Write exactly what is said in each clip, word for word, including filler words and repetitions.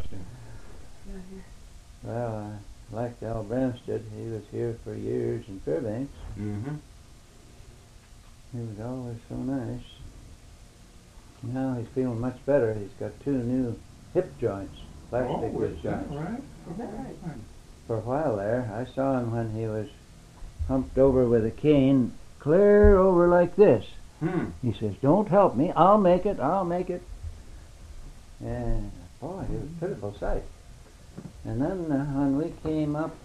Boston. Well, I liked Al Bramstead. He was here for years in Fairbanks. Mm-hmm. He was always so nice. Now he's feeling much better. He's got two new hip joints, plastic Oh, hip is that joints. right? Is that right? For a while there, I saw him when he was humped over with a cane, clear over like this. Hmm. He says, "Don't help me. I'll make it. I'll make it." And boy, it was a pitiful sight. And then uh, when we came up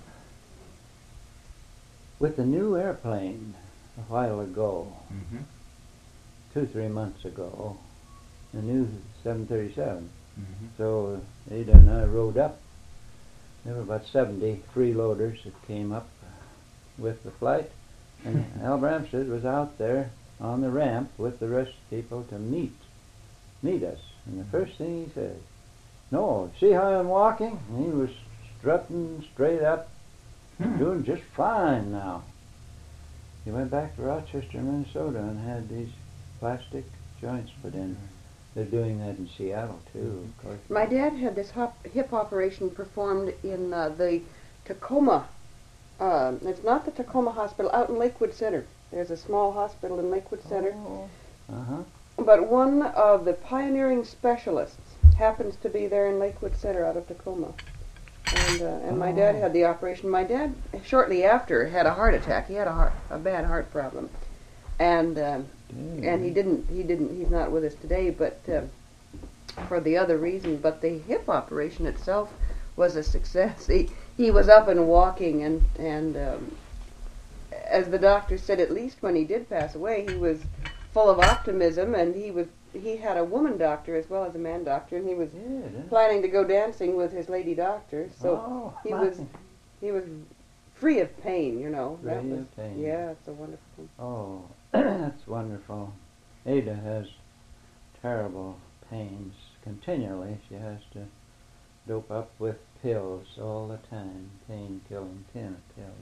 with the new airplane a while ago, Mm-hmm. two, three months ago, the new seven thirty-seven. Mm-hmm. So Ada and I rode up. There were about seventy freeloaders that came up with the flight. And Al Bramstead was out there on the ramp with the rest of the people to meet meet us. And the first thing he said, "No, see how I'm walking?" And he was strutting straight up, Hmm. doing just fine now. He went back to Rochester, Minnesota, and had these plastic joints put in. They're doing that in Seattle too, of course. My dad had this hop, hip operation performed in uh, the Tacoma. Uh, it's not the Tacoma Hospital, out in Lakewood Center. There's a small hospital in Lakewood Center. Oh, uh-huh. But one of the pioneering specialists happens to be there in Lakewood Center out of Tacoma. And, uh, and my dad had the operation. My dad, shortly after, had a heart attack. He had a heart, a bad heart problem. And um, and he didn't, he didn't, he's not with us today, but uh, for the other reason. But the hip operation itself was a success. He, he was up and walking, and, and um, as the doctor said, at least when he did pass away, he was full of optimism, and he was he had a woman doctor as well as a man doctor, and he was Yeah, planning to go dancing with his lady doctor. So oh, he my. was he was free of pain, you know. That Free was, of pain. Yeah, it's a wonderful thing. Oh, that's wonderful. Ada has terrible pains continually. She has to dope up with pills all the time, pain-killing pills.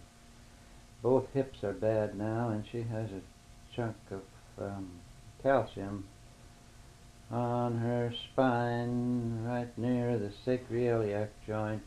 Both hips are bad now, and she has a chunk of um, calcium on her spine right near the sacroiliac joint.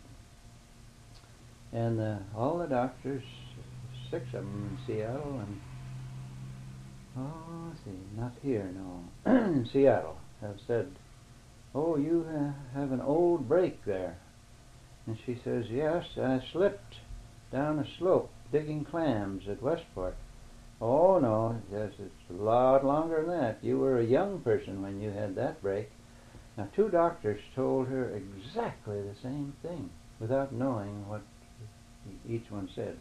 And uh, all the doctors, six of them in Seattle, and oh, let's see, not here, no, in Seattle, have said, "Oh, you uh, have an old break there." And she says, "Yes, I slipped down a slope digging clams at Westport." "Oh, no," yes, "it's a lot longer than that. You were a young person when you had that break." Now, two doctors told her exactly the same thing without knowing what each one said.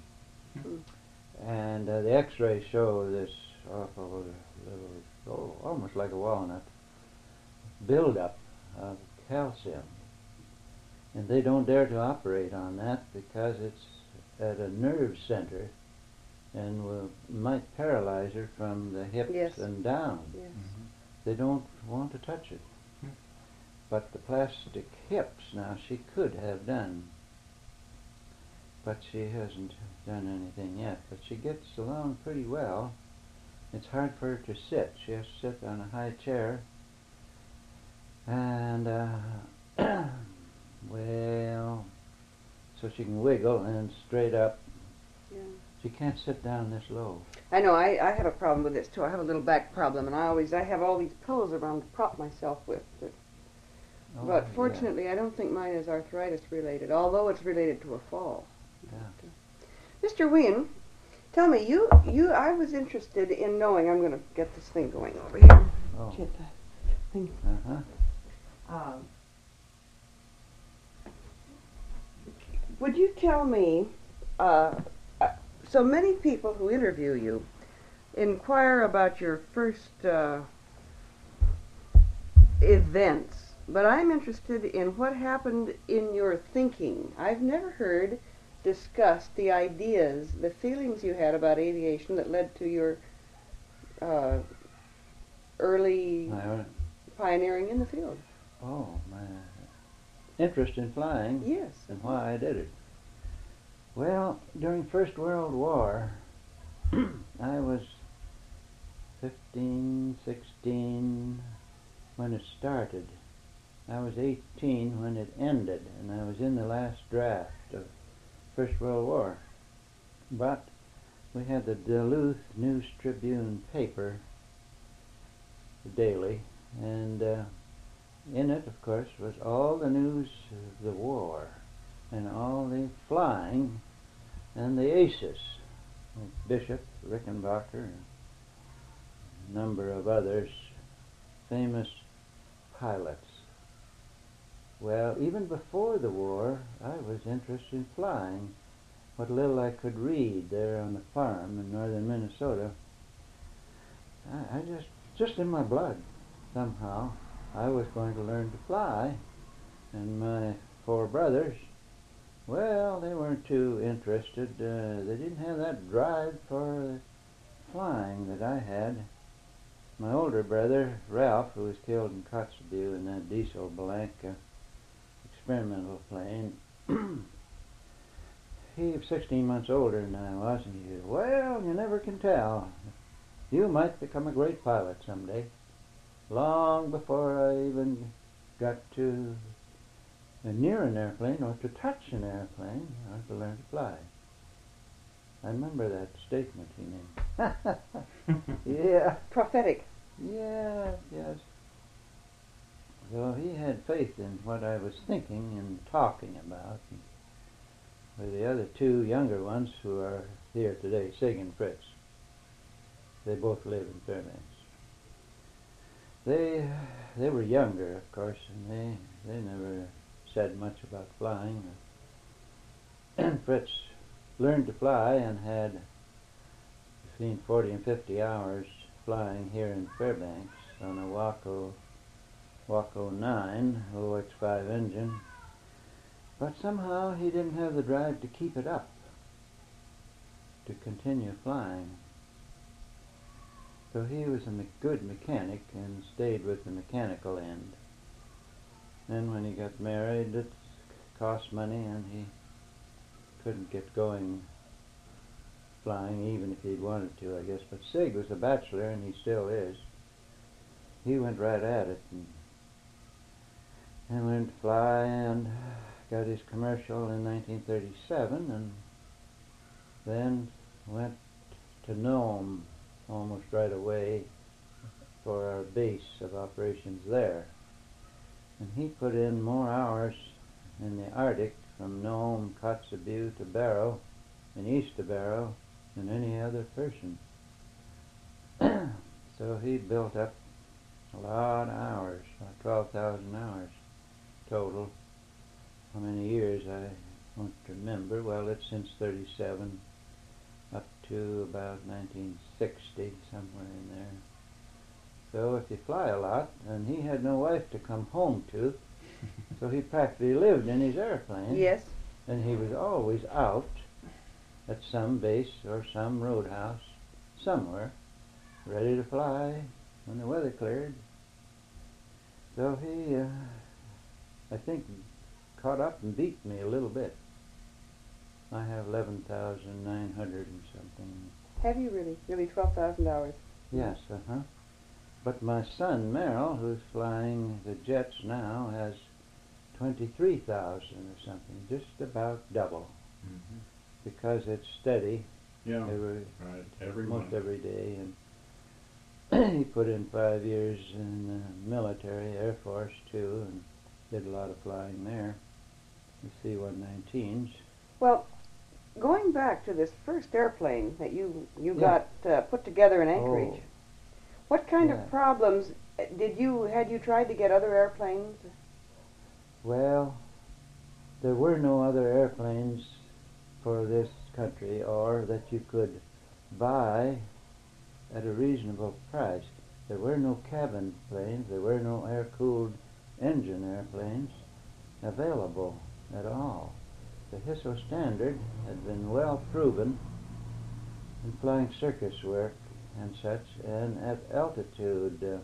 And uh, the x-rays show this awful little, oh, almost like a walnut, buildup of calcium. And they don't dare to operate on that because it's at a nerve center and will, might paralyze her from the hips Yes. and down. Yes. Mm-hmm. They don't want to touch it. Hmm. But the plastic hips now she could have done. But she hasn't done anything yet. But she gets along pretty well. It's hard for her to sit. She has to sit on a high chair. And, uh, well, so she can wiggle and straight up. Yeah. She can't sit down this low. I know. I, I have a problem with this too. I have a little back problem, and I always I have all these pillows around to prop myself with. But, Oh, but yeah. fortunately, I don't think mine is arthritis related, although it's related to a fall. Yeah. Mister Wien, tell me, you you I was interested in knowing. I'm going to get this thing going over here. Oh. Get that thing. Uh-huh. Um, would you tell me? Uh, uh, so many people who interview you inquire about your first uh, events, but I'm interested in what happened in your thinking. I've never heard discussed the ideas, the feelings you had about aviation that led to your uh, early My, pioneering in the field. oh, my interest in flying. Yes. And why I did it. Well, during First World War, I was fifteen, sixteen when it started. I was eighteen when it ended, and I was in the last draft of First World War. But we had the Duluth News Tribune paper daily, and uh, in it, of course, was all the news of the war and all the flying and the aces, Bishop, Rickenbacker, a number of others, famous pilots. Well, even before the war, I was interested in flying. What little I could read there on the farm in northern Minnesota, I, I just, just in my blood, somehow, I was going to learn to fly. And my four brothers, well, they weren't too interested. Uh, they didn't have that drive for flying that I had. My older brother, Ralph, who was killed in Kotzebue in that diesel Belanca experimental plane, he was sixteen months older than I was, and he said, well, you never can tell. You might become a great pilot someday. Long before I even got to uh, near an airplane or to touch an airplane, I had to learn to fly. I remember that statement he made. Yeah. Prophetic. Yeah, yes. So he had faith in what I was thinking and talking about. With the other two younger ones who are here today, Sig and Fritz. They both live in Fairbanks. They they were younger, of course, and they they never said much about flying. And Fritz learned to fly and had between forty and fifty hours flying here in Fairbanks on a Waco Waco nine O X five engine. But somehow he didn't have the drive to keep it up, to continue flying. So he was a me- good mechanic and stayed with the mechanical end. Then when he got married, it cost money and he couldn't get going flying even if he'd wanted to, I guess. But Sig was a bachelor, and he still is. He went right at it and, and learned to fly and got his commercial in nineteen thirty-seven, and then went to Nome almost right away for our base of operations there. And he put in more hours in the Arctic from Nome, Kotzebue to Barrow and east to Barrow than any other person. So he built up a lot of hours, about twelve thousand hours total. How many years I won't remember. Well, it's since thirty-seven up to about nineteen sixty, somewhere in there. So if you fly a lot, and he had no wife to come home to, so he practically lived in his airplane. Yes. And he was always out at some base or some roadhouse somewhere, ready to fly when the weather cleared. So he, uh, I think, caught up and beat me a little bit. I have eleven thousand nine hundred and something. Have you really? Really twelve thousand hours? Yes, uh-huh. But my son, Merrill, who's flying the jets now, has twenty-three thousand or something, just about double. Mm-hmm. Because it's steady. Yeah, every, right, every most month. every day. And he put in five years in the military, Air Force too, and did a lot of flying there. The C one nineteens. Well, going back to this first airplane that you you Yeah. got uh, put together in Anchorage, Oh. what kind Yeah. of problems uh, did you had you tried to get other airplanes? Well, there were no other airplanes for this country, or that you could buy at a reasonable price. There were no cabin planes, there were no air-cooled engine airplanes available at all. The Hisso Standard had been well proven in flying circus work and such, and at altitude. Uh,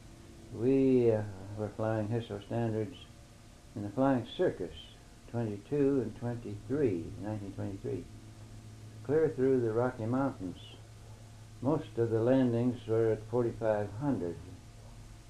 we uh, were flying Hisso Standards in the flying circus, twenty-two and twenty-three, nineteen twenty-three, clear through the Rocky Mountains. Most of the landings were at forty-five hundred.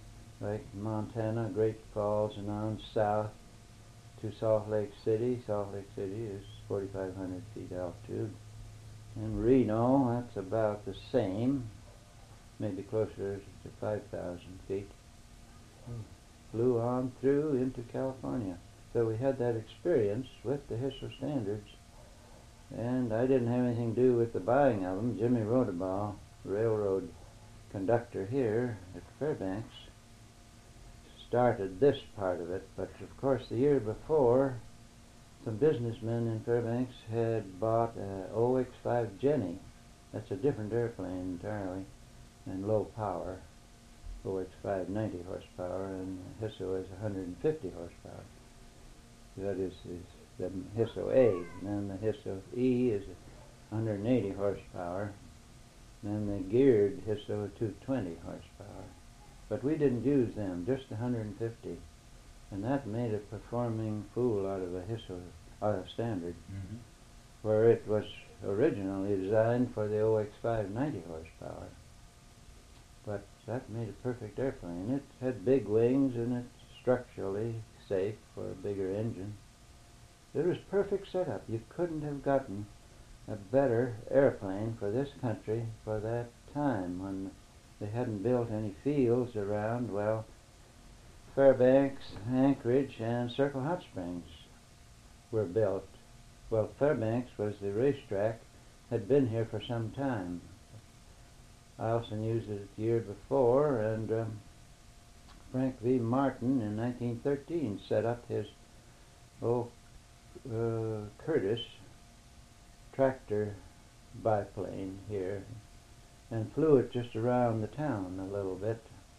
like Montana, Great Falls, and on south to Salt Lake City. Salt Lake City is forty-five hundred feet altitude. And Reno, that's about the same, maybe closer to five thousand feet. Flew on through into California. So we had that experience with the Hisso standards, and I didn't have anything to do with the buying of them. Jimmy Rodabaugh, railroad conductor here at Fairbanks, started this part of it, but of course the year before, some businessmen in Fairbanks had bought a O X five Jenny. That's a different airplane entirely, and low power. O X five ninety horsepower, and Hisso is one hundred fifty horsepower. That is, is the Hisso A, and then the Hisso E is one hundred eighty horsepower, and then the geared Hisso two hundred twenty horsepower. But we didn't use them, just one hundred fifty, and that made a performing fool out of a Hisso out of standard, Mm-hmm. where it was originally designed for the O X five ninety horsepower. But that made a perfect airplane. It had big wings, and it's structurally safe for a bigger engine. It was perfect setup. You couldn't have gotten a better airplane for this country for that time when they hadn't built any fields around. Well, Fairbanks, Anchorage, and Circle Hot Springs were built. Well, Fairbanks was the racetrack, had been here for some time. Eielson used it the year before, and um, Frank V. Martin in nineteen thirteen set up his oh, uh, Curtiss tractor biplane here and flew it just around the town a little bit.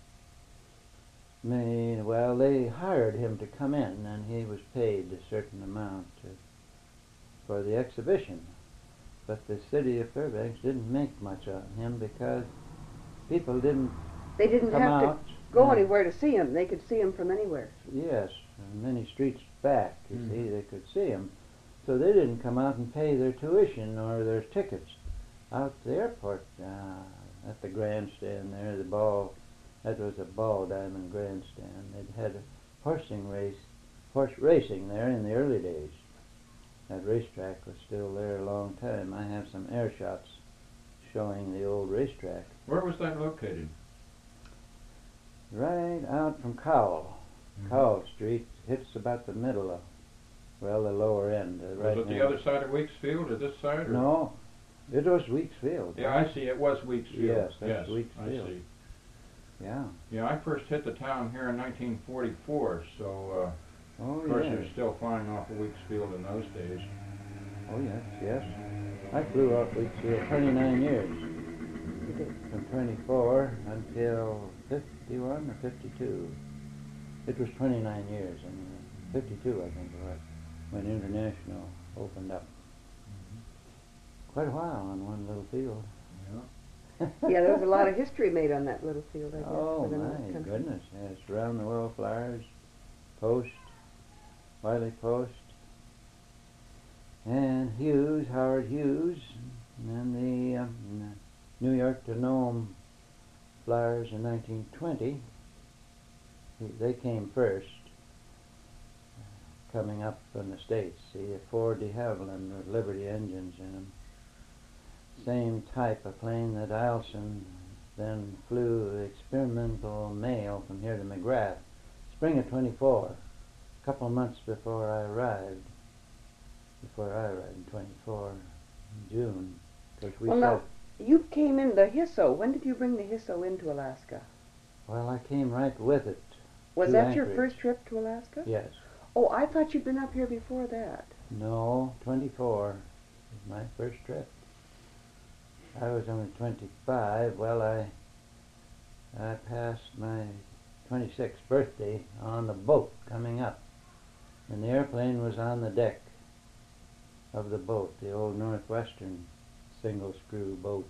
May, well, they hired him to come in, and he was paid a certain amount to, for the exhibition. But the city of Fairbanks didn't make much of him because people didn't They didn't come have out. to go and- anywhere to see him. They could see him from anywhere. Yes, and many streets back, you Mm. see, they could see him. So they didn't come out and pay their tuition or their tickets out to the airport, uh, at the grandstand there, the ball, that was a ball diamond grandstand. They'd had a horsing race, horse racing there in the early days. That racetrack was still there a long time. I have some air shots showing the old racetrack. Where was that located? Right out from Cowell. Mhm. Cowell Street hits about the middle of, well, the lower end. Uh, right Was it the near- other side of Weeks Field or this side? Or? No, it was Weeks Field. Yeah, I see. It was Weeks Field. Yes, that's yes, Weeks I Field. see. Yeah. Yeah, I first hit the town here in nineteen forty-four, so Oh, uh, of course yes. you're still flying off of Weeks Field in those days. Oh, yes, yes. I flew off Weeks Field twenty-nine years. You did. From twenty-four until fifty-one or fifty-two. It was twenty-nine years, and fifty-two, I think it was, when International opened up. Quite a while on one little field. Yeah. Yeah, there was a lot of history made on that little field, I guess. Oh, within the my country. goodness, yes. Round the World Flyers, Post, Wiley Post, and Hughes, Howard Hughes, and the um, New York to Nome Flyers in nineteen twenty. They came first, coming up from the States. See, a Ford de Havilland with Liberty engines in them. Same type of plane that Eielson then flew the experimental mail from here to McGrath, spring of twenty-four, a couple of months before I arrived. Before I arrived in twenty-four, in June, because we Well, said, now, you came in the Hisso. When did you bring the Hisso into Alaska? well, I came right with it. Was to that your Anchorage. first trip to Alaska? Yes. Oh, I thought you'd been up here before that. No, twenty-four was my first trip. I was only twenty-five. Well, I I passed my twenty-sixth birthday on the boat coming up, and the airplane was on the deck of the boat, the old Northwestern single-screw boat.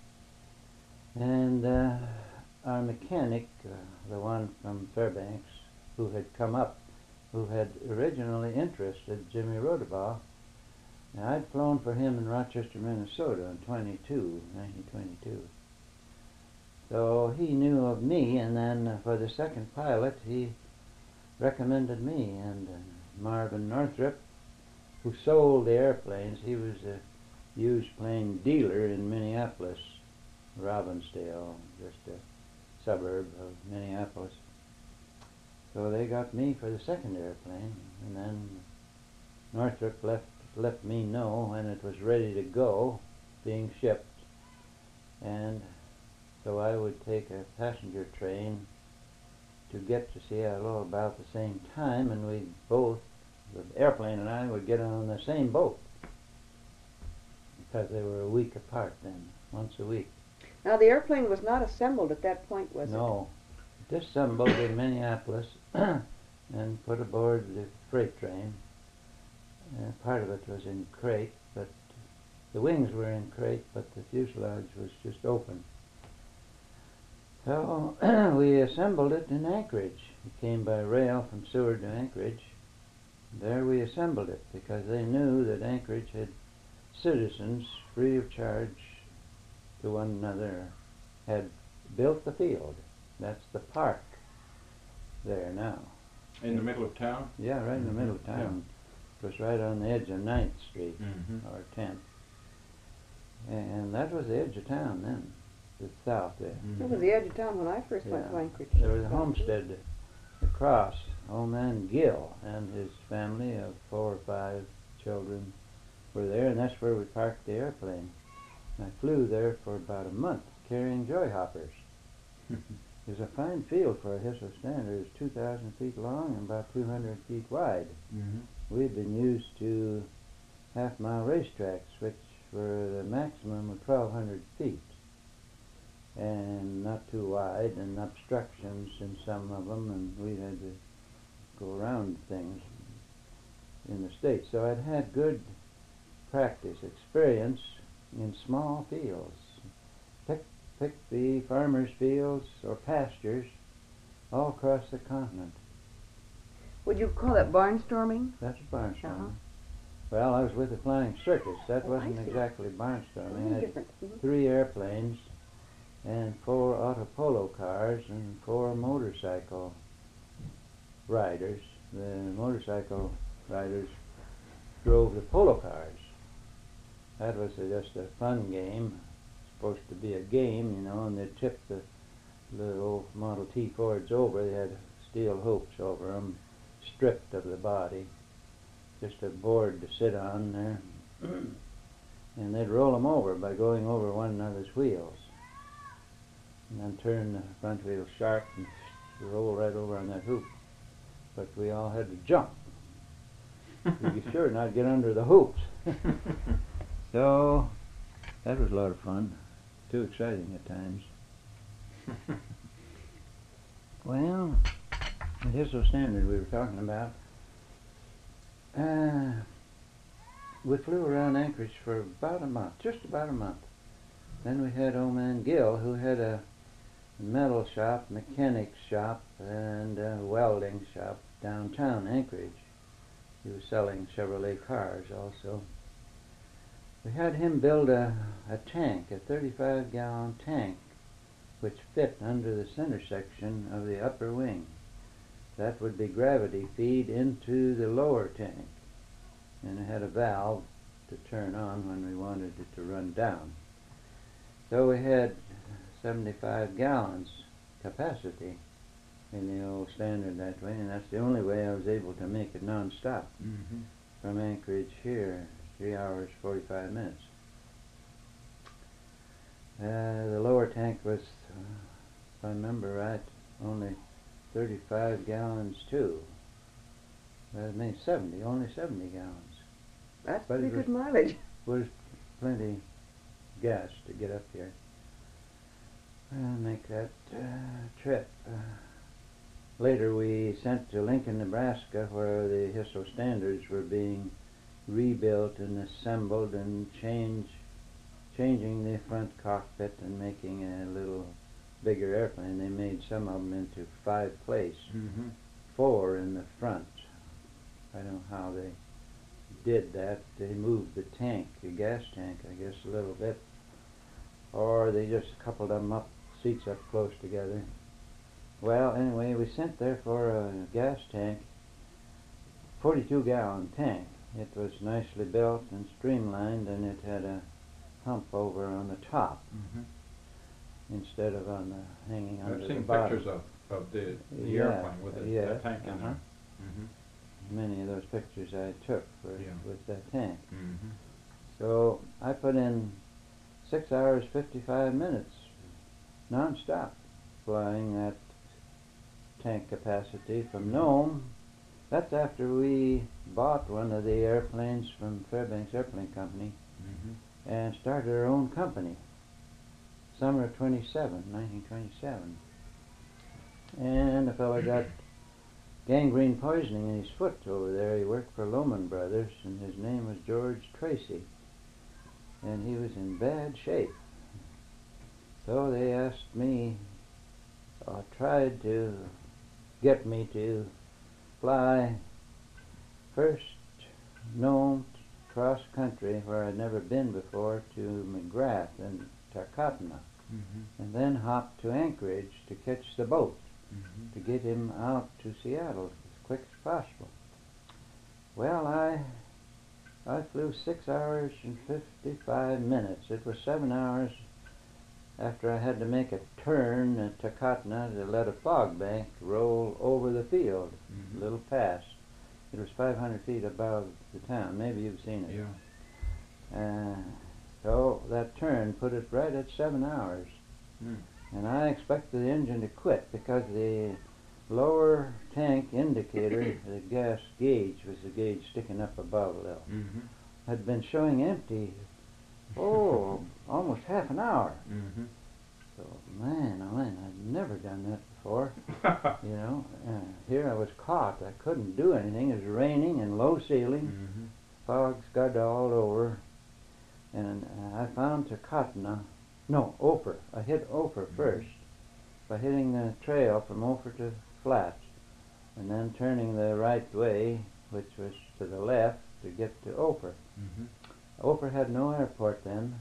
And uh, our mechanic, uh, the one from Fairbanks, who had come up, who had originally interested Jimmy Rodabaugh. Now, I'd flown for him in Rochester, Minnesota in twenty-two, nineteen twenty-two. So he knew of me, and then uh, for the second pilot, he recommended me. And uh, Marvin Northrup, who sold the airplanes, he was a used plane dealer in Minneapolis, Robbinsdale, just a suburb of Minneapolis. So they got me for the second airplane, and then Northrop left let me know when it was ready to go, being shipped, and so I would take a passenger train to get to Seattle about the same time, and we both, the airplane and I, would get on the same boat, because they were a week apart then, once a week. Now the airplane was not assembled at that point, was No, disassembled in Minneapolis and put aboard the freight train. Uh, part of it was in crate, but the wings were in crate, but the fuselage was just open. So we assembled it in Anchorage. It came by rail from Seward to Anchorage. There we assembled it because they knew that Anchorage had citizens, free of charge to one another, had built the field. That's the park there now. In the middle of town? Yeah, right in the middle of town. It was right on the edge of ninth Street, Mm-hmm. or tenth. And that was the edge of town then, the south there. it? It was the edge of town when I first went Yeah. to Anchorage. There was a homestead across. Old man Gill and his family of four or five children were there, and that's where we parked the airplane. I flew there for about a month carrying joy hoppers. It was a fine field for a Hissel Standard. It was two thousand feet long and about two hundred feet wide. Mm-hmm. We'd been used to half-mile racetracks, which were the maximum of twelve hundred feet, and not too wide, and obstructions in some of them, and we had to go around things in the States. So I'd had good practice, experience in small fields. Pick, pick the farmers' fields or pastures all across the continent. Would you call that barnstorming? That's barnstorming. Uh-huh. Well, I was with the Flying Circus. That Oh, I wasn't see. exactly barnstorming. I Very had different. Mhm. three airplanes and four auto polo cars and four motorcycle riders. The motorcycle riders drove the polo cars. That was a, just a fun game. Supposed to be a game, you know, and they tipped the little Model T Fords over. They had steel hoops over them, stripped of the body. Just a board to sit on there. And they'd roll them over by going over one another's wheels. And then turn the front wheel sharp and roll right over on that hoop. But we all had to jump. To be sure not get under the hoops. So, that was a lot of fun. Too exciting at times. Well, the Hissel Standard we were talking about, uh, we flew around Anchorage for about a month, just about a month. Then we had old man Gill, who had a metal shop, mechanics shop, and a welding shop downtown Anchorage. He was selling Chevrolet cars also. We had him build a, a tank, a thirty-five gallon tank, which fit under the center section of the upper wing. That would be gravity feed into the lower tank. And it had a valve to turn on when we wanted it to run down. So we had seventy-five gallons capacity in the old Standard that way, and that's the only way I was able to make it non-stop Mm-hmm. from Anchorage here, three hours, forty-five minutes. Uh, the lower tank was, uh, if I remember right, only thirty-five gallons too. That means seventy, only seventy gallons. That's But it pretty was- good mileage. Was plenty gas to get up here and make that uh, trip. Uh, later we sent to Lincoln, Nebraska, where the Hissel Standards were being rebuilt and assembled and change, changing the front cockpit and making a little bigger airplane. They made some of them into five place, Mm-hmm. four in the front. I don't know how they did that. They moved the tank, the gas tank, I guess, a little bit, or they just coupled them up seats up close together. Well, anyway, we sent there for a gas tank, forty-two gallon tank. It was nicely built and streamlined, and it had a hump over on the top Mhm. instead of on the hanging under I've the seen bottom. pictures of, of the, the Yeah, airplane with the, yeah, the tank in uh-huh. there. Mhm. Many of those pictures I took for, Yeah. with that tank. Mhm. So I put in six hours fifty-five minutes non-stop flying that tank capacity from Nome. That's after we bought one of the airplanes from Fairbanks Airplane Company Mhm. and started our own company. Summer of twenty-seven, nineteen twenty-seven. And the fellow got gangrene poisoning in his foot over there. He worked for Lohman Brothers, and his name was George Tracy. And he was in bad shape. So they asked me, or tried to get me to fly first Nome cross country where I'd never been before to McGrath and Tarkatna, Mhm. and then hop to Anchorage to catch the boat Mhm. to get him out to Seattle as quick as possible. Well, I I flew six hours and fifty-five minutes. It was seven hours after I had to make a turn at Takatna to let a fog bank roll over the field, Mhm. a little past. It was five hundred feet above the town. Maybe you've seen it. Yeah. Uh, so that turn put it right at seven hours. Mm. And I expected the engine to quit because the lower tank indicator, the gas gauge, was the gauge sticking up above a little, Mhm. had been showing empty, oh, almost half an hour. Mhm. So, man, oh man, I'd never done that before. You know, uh, here I was caught. I couldn't do anything. It was raining and low ceiling. Mhm. Fog scud all over. And uh, I found Takatna, no, Ophir. I hit Ophir first by hitting the trail from Ophir to Flats, and then turning the right way, which was to the left, to get to Ophir. Mhm. Ophir had no airport then,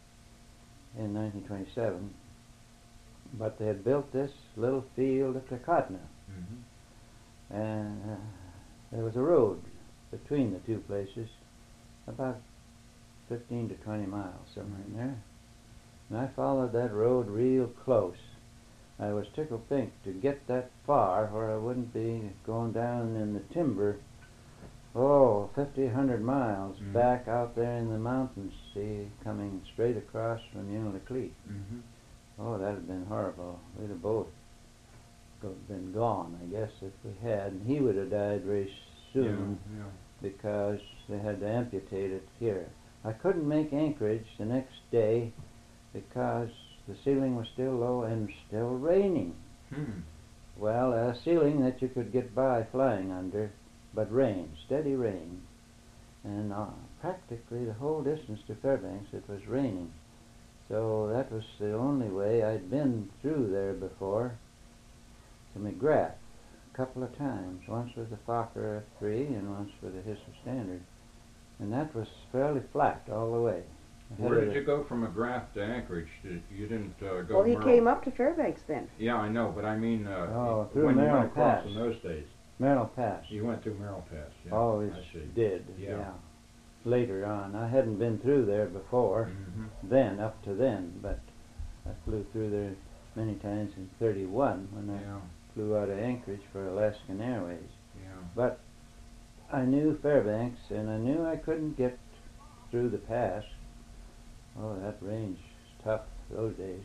in nineteen twenty-seven, but they had built this little field at Takatna, Mhm. and uh, there was a road between the two places, about fifteen to twenty miles, somewhere in there. And I followed that road real close. I was tickled pink to get that far where I wouldn't be going down in the timber, oh, fifty, hundred miles Mhm. back out there in the mountains, see, coming straight across from Unalakleet. Mhm. Oh, that had been horrible. We'd have both go- been gone, I guess, if we had. And he would have died very soon Yeah. Yeah. because they had to amputate it here. I couldn't make Anchorage the next day because the ceiling was still low and still raining. Hmm. Well, a ceiling that you could get by flying under, but rain, steady rain. And uh, practically the whole distance to Fairbanks it was raining. So that was the only way. I'd been through there before to McGrath a couple of times, once with the Fokker F three and once with the Hissel Standard. And that was fairly flat all the way. Ahead Where of did the- you go from McGrath to Anchorage? Did, you didn't uh, go Well, he Merle? came up to Fairbanks then. Yeah, I know, but I mean, uh, Oh, through when you Merrill went across Pass. in those days, Merrill Pass. you went through Merrill Pass. Yeah, Always I see. did, Yeah. yeah. Later on. I hadn't been through there before, Mhm. then, up to then, but I flew through there many times in thirty-one when I Yeah. flew out of Anchorage for Alaskan Airways. Yeah. But I knew Fairbanks, and I knew I couldn't get through the pass. Oh, that range was tough those days.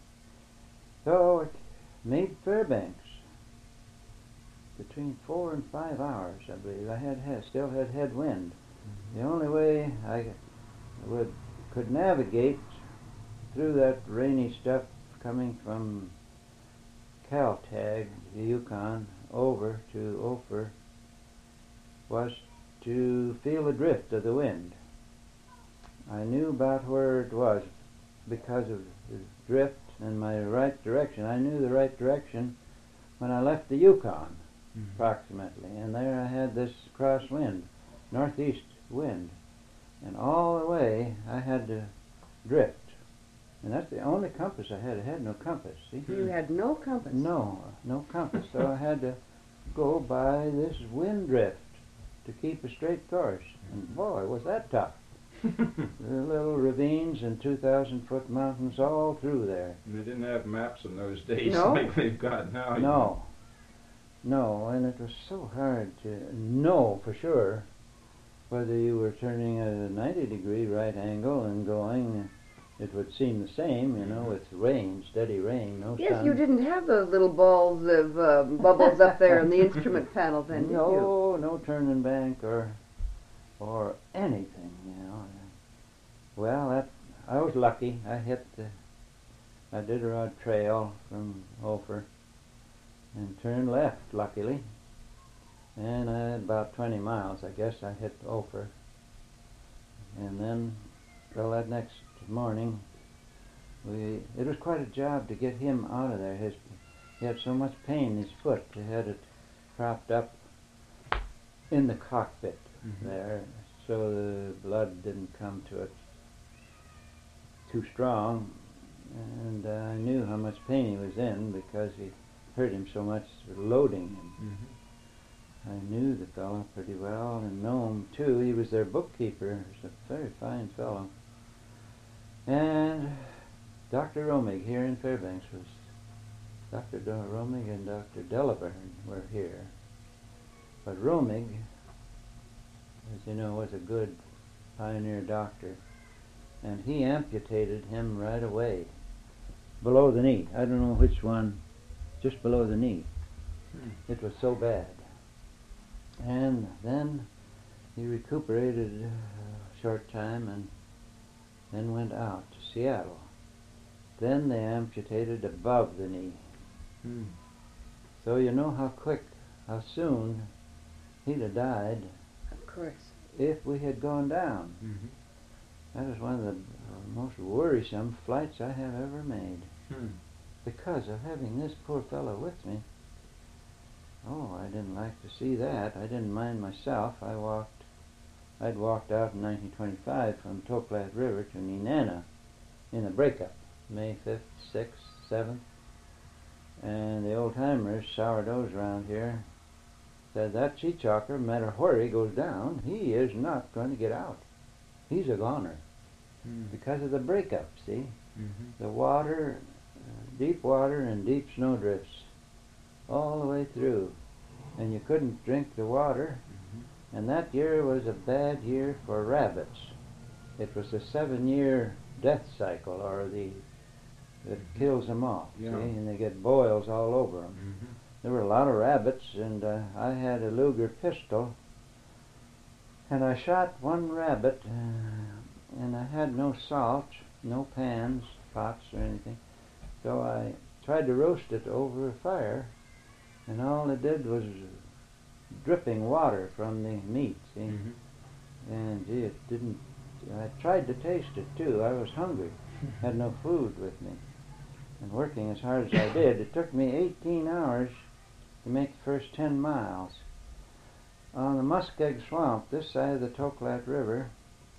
So it made Fairbanks between four and five hours, I believe. I had, had still had headwind. The only way I would could navigate through that rainy stuff coming from Caltag, the Yukon, over to Ophir was to feel the drift of the wind. I knew about where it was because of the drift and my right direction. I knew the right direction when I left the Yukon, Mhm. approximately, and there I had this crosswind, northeast wind, and all the way I had to drift And that's the only compass I had. I had no compass, see? You had no compass. No, no compass. So I had to go by this wind drift to keep a straight course. And boy, was that tough. The little ravines and two thousand foot mountains all through there. They didn't have maps in those days No. like they've got now. you No. No, and it was so hard to know for sure whether you were turning at a ninety degree right angle and going. It would seem the same, you know, with rain, steady rain, no Yes, sun. you didn't have those little balls of uh, bubbles up there in the instrument panel then, did you? No, no turning bank or or anything, you know. Well, that I was lucky. I hit the I did a rod trail from Ophir and turned left, luckily. And I had about twenty miles, I guess. I hit Ophir. And then, well, that next morning, we it was quite a job to get him out of there. His he had so much pain in his foot. They had it propped up in the cockpit Mhm. there, so the blood didn't come to it too strong. And uh, I knew how much pain he was in because he hurt him so much loading him. Mhm. I knew the fellow pretty well and know him too. He was their bookkeeper. He was a very fine fellow. And Doctor Romig here in Fairbanks was Doctor Do- Romig and Doctor Delaverne were here. But Romig, as you know, was a good pioneer doctor, and he amputated him right away, below the knee. I don't know which one, just below the knee. Hmm. It was so bad. And then he recuperated a short time and then went out to Seattle. Then they amputated above the knee. Hmm. So you know how quick, how soon he'd have died Of course. if we had gone down. Mhm. That was one of the uh, most worrisome flights I have ever made, Hmm. because of having this poor fellow with me. Oh, I didn't like to see that. I didn't mind myself. I walked, I'd walked out in nineteen twenty-five from Toklat River to Nenana in a breakup, May fifth, sixth, seventh. And the old-timers, sourdoughs around here, said that Cheechako, no matter where he goes down, he is not going to get out. He's a goner Hmm. because of the breakup, see? Mhm. The water, uh, deep water and deep snowdrifts all the way through. And you couldn't drink the water. Mhm. And that year was a bad year for rabbits. It was a seven-year death cycle, or the that kills them off, Yeah. see? And they get boils all over them. Mhm. There were a lot of rabbits, and uh, I had a Luger pistol, and I shot one rabbit, uh, and I had no salt, no pans, pots, or anything. So I tried to roast it over a fire, and all it did was dripping water from the meat, see? Mhm. And gee, it didn't. I tried to taste it too. I was hungry, had no food with me, and working as hard as I did, it took me eighteen hours to make the first ten miles. On the Muskeg Swamp, this side of the Toklat River,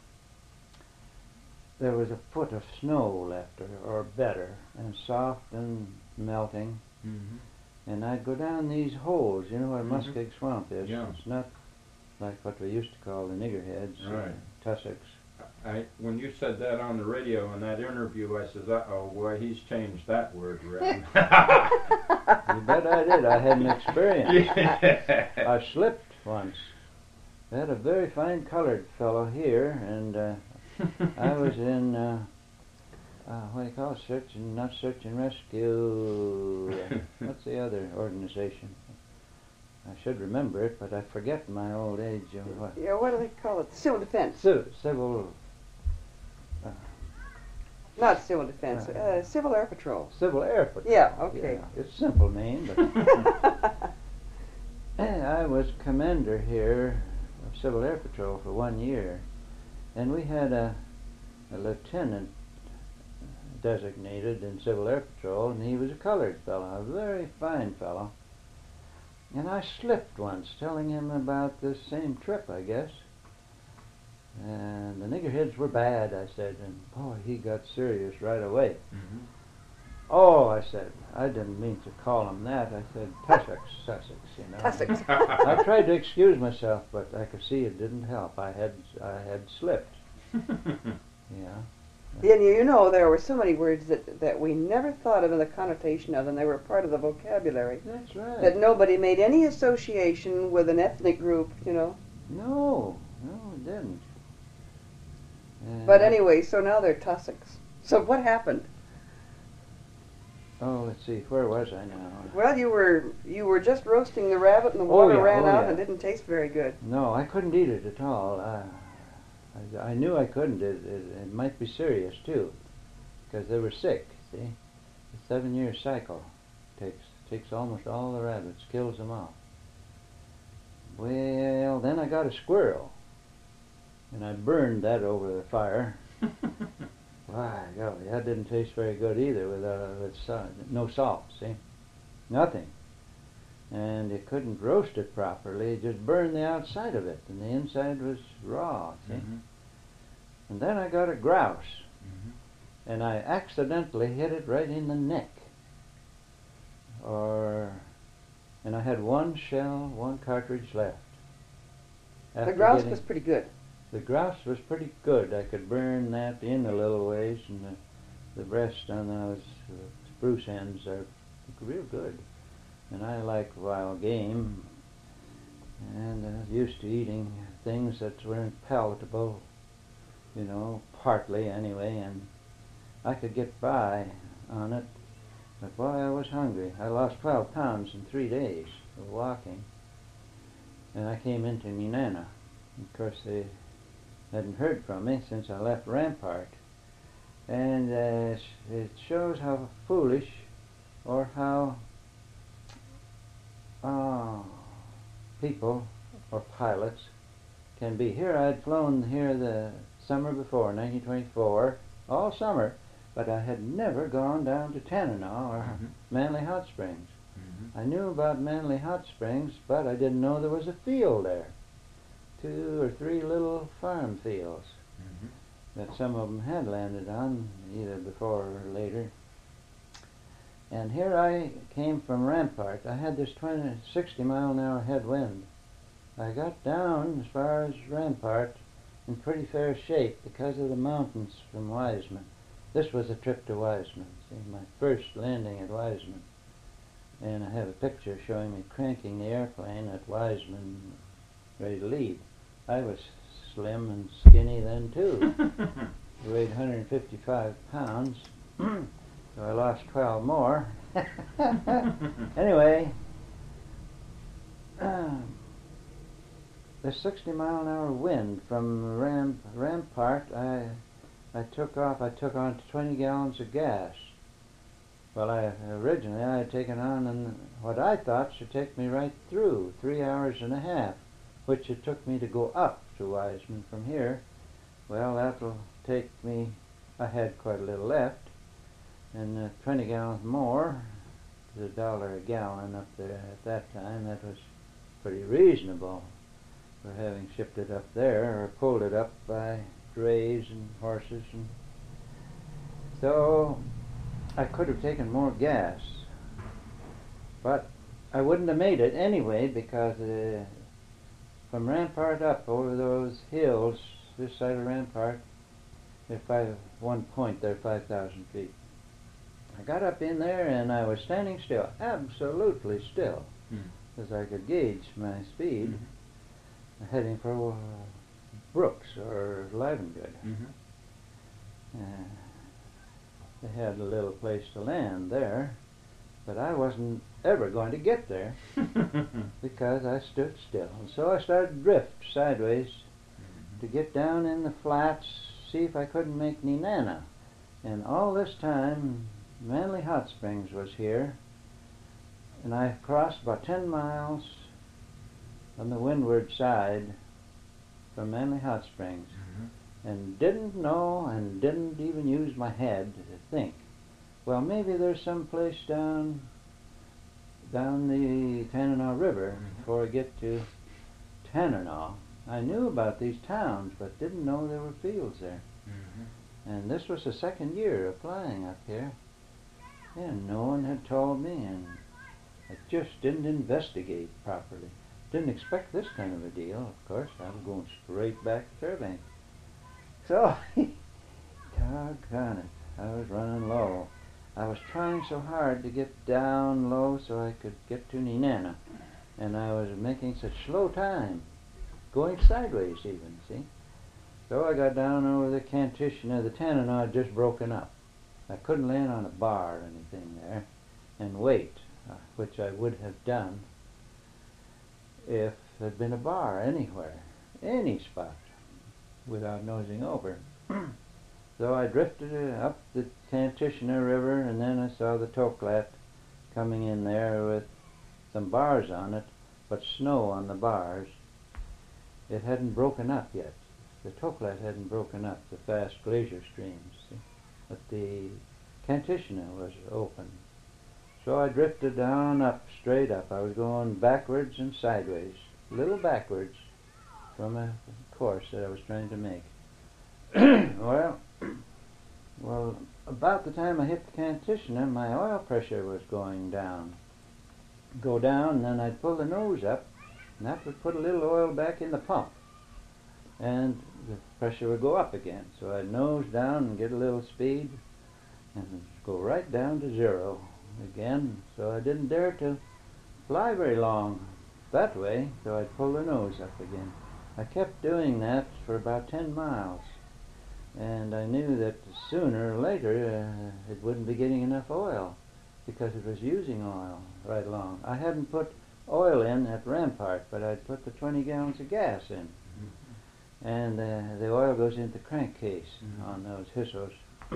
there was a foot of snow left, or, or better, and soft and melting. Mhm. And I'd go down these holes. You know where Mhm. Muskeg Swamp is? Yeah. It's not like what we used to call the niggerheads, Right. uh, tussocks. I, when you said that on the radio in that interview, I says, uh-oh, boy, he's changed that word, Red. You bet I did. I had an experience. Yeah. I slipped once. I had a very fine colored fellow here, and uh, I was in, uh, uh, what do you call it, search and, not search and rescue, what's the other organization? I should remember it, but I forget in my old age. Uh, what? Yeah, what do they call it? Civil defense. Civil, civil, uh, Not civil defense. Uh, Uh, civil air patrol. civil air patrol. Yeah, okay. Yeah, it's a simple name, but I was commander here of Civil Air Patrol for one year, and we had a, a lieutenant designated in Civil Air Patrol, and he was a colored fellow, a very fine fellow. And I slipped once, telling him about this same trip, I guess. And the niggerheads were bad, I said, and boy, he got serious right away. Mm-hmm. Oh, I said, I didn't mean to call him that. I said, Tussex, Sussex, you know. Tussex. I tried to excuse myself, but I could see it didn't help. I had, I had slipped. Yeah. Yeah, and you know, there were so many words that, that we never thought of in the connotation of, and they were part of the vocabulary. That's right. That nobody made any association with an ethnic group, you know. No, no, it didn't. And But anyway, so now they're tussocks. So what happened? Oh, let's see, where was I now? Well, you were you were just roasting the rabbit, and the Oh, water yeah, ran oh, out yeah. and didn't taste very good. No, I couldn't eat it at all. Uh, I, I knew I couldn't. It, it, it might be serious, too, because they were sick, see? A seven-year cycle takes takes almost all the rabbits, kills them all. Well, then I got a squirrel, and I burned that over the fire. Why, golly, that didn't taste very good either without with salt, no salt, see? Nothing. And you couldn't roast it properly, it just burned the outside of it, and the inside was raw, see? Mm-hmm. And then I got a grouse, Mm-hmm. and I accidentally hit it right in the neck. Or, and I had one shell, one cartridge left. The After grouse getting- was pretty good. The grouse was pretty good. I could burn that in a little ways, and the, the breast on those uh, spruce ends are real good. And I like wild game, and I was used to eating things that weren't palatable, you know, partly anyway, and I could get by on it. But boy, I was hungry. I lost twelve pounds in three days of walking, and I came into Nenana. Of course, they hadn't heard from me since I left Rampart. And uh, it shows how foolish or how uh, people or pilots can be. Here I'd flown here the summer before, nineteen twenty-four, all summer, but I had never gone down to Tanana or Mhm. Manly Hot Springs. Mm-hmm. I knew about Manly Hot Springs, but I didn't know there was a field there. Two or three little farm fields Mm-hmm. that some of them had landed on, either before or later. And here I came from Rampart. I had this twenty, sixty mile an hour headwind. I got down as far as Rampart in pretty fair shape because of the mountains from Wiseman. This was a trip to Wiseman, see, my first landing at Wiseman. And I have a picture showing me cranking the airplane at Wiseman, ready to leave. I was slim and skinny then too. I weighed one hundred fifty-five pounds, so I lost twelve more. Anyway, uh, the sixty mile an hour wind from Ram, Rampart, I, I took off, I took on twenty gallons of gas. Well, I originally I had taken on an, what I thought should take me right through, three hours and a half, which it took me to go up to Wiseman from here. Well, that'll take me, I had quite a little left, and uh, twenty gallons more, to a dollar a gallon up there at that time. That was pretty reasonable for having shipped it up there, or pulled it up by drays and horses. And so I could have taken more gas, but I wouldn't have made it anyway, because uh, from Rampart up over those hills, this side of Rampart, they're five, one point, they're five thousand feet. I got up in there and I was standing still, absolutely still, because I could gauge my speed, Mm-hmm. heading for uh, Brooks or Livengood. Mm-hmm. Uh, they had a little place to land there, but I wasn't ever going to get there because I stood still. And so I started to drift sideways to get down in the flats, see if I couldn't make Nenana. And all this time, Manly Hot Springs was here, and I crossed about ten miles on the windward side from Manly Hot Springs, Mm-hmm. and didn't know and didn't even use my head to think, well, maybe there's some place down down the Tanana River Mhm. before I get to Tanana. I knew about these towns, but didn't know there were fields there. Mm-hmm. And this was the second year of flying up here, and no one had told me, and I just didn't investigate properly. Didn't expect this kind of a deal, of course. I was going straight back to Fairbanks. So, doggone it, I was running low. I was trying so hard to get down low so I could get to Nenana, and I was making such slow time, going sideways even, see? So I got down over the Kantishna. The Tanana had just broken up. I couldn't land on a bar or anything there and wait, uh, which I would have done if there'd been a bar anywhere, any spot, without nosing over. So I drifted uh, up the Kantishna River, and then I saw the Toklat coming in there with some bars on it, but snow on the bars. It hadn't broken up yet. The Toklat hadn't broken up, the fast glacier streams, see? But the Kantishna was open. So I drifted down up, straight up. I was going backwards and sideways, a little backwards from a course that I was trying to make. well, well, about the time I hit the Kantishna, my oil pressure was going down. Go down, and then I'd pull the nose up, and that would put a little oil back in the pump. And the pressure would go up again. So I'd nose down and get a little speed and go right down to zero again. So I didn't dare to fly very long that way, so I'd pull the nose up again. I kept doing that for about ten miles. And I knew that sooner or later uh, it wouldn't be getting enough oil because it was using oil right along. I hadn't put oil in at Rampart, but I'd put the twenty gallons of gas in. And uh, the oil goes into the crankcase mm-hmm. on those Hissos.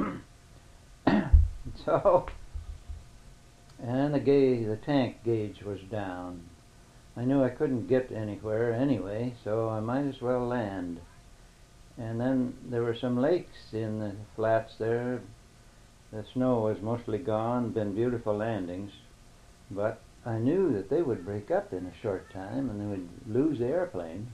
So, and the ga- the tank gauge was down. I knew I couldn't get anywhere anyway, so I might as well land. And then there were some lakes in the flats there. The snow was mostly gone, been beautiful landings, but I knew that they would break up in a short time and they would lose the airplane.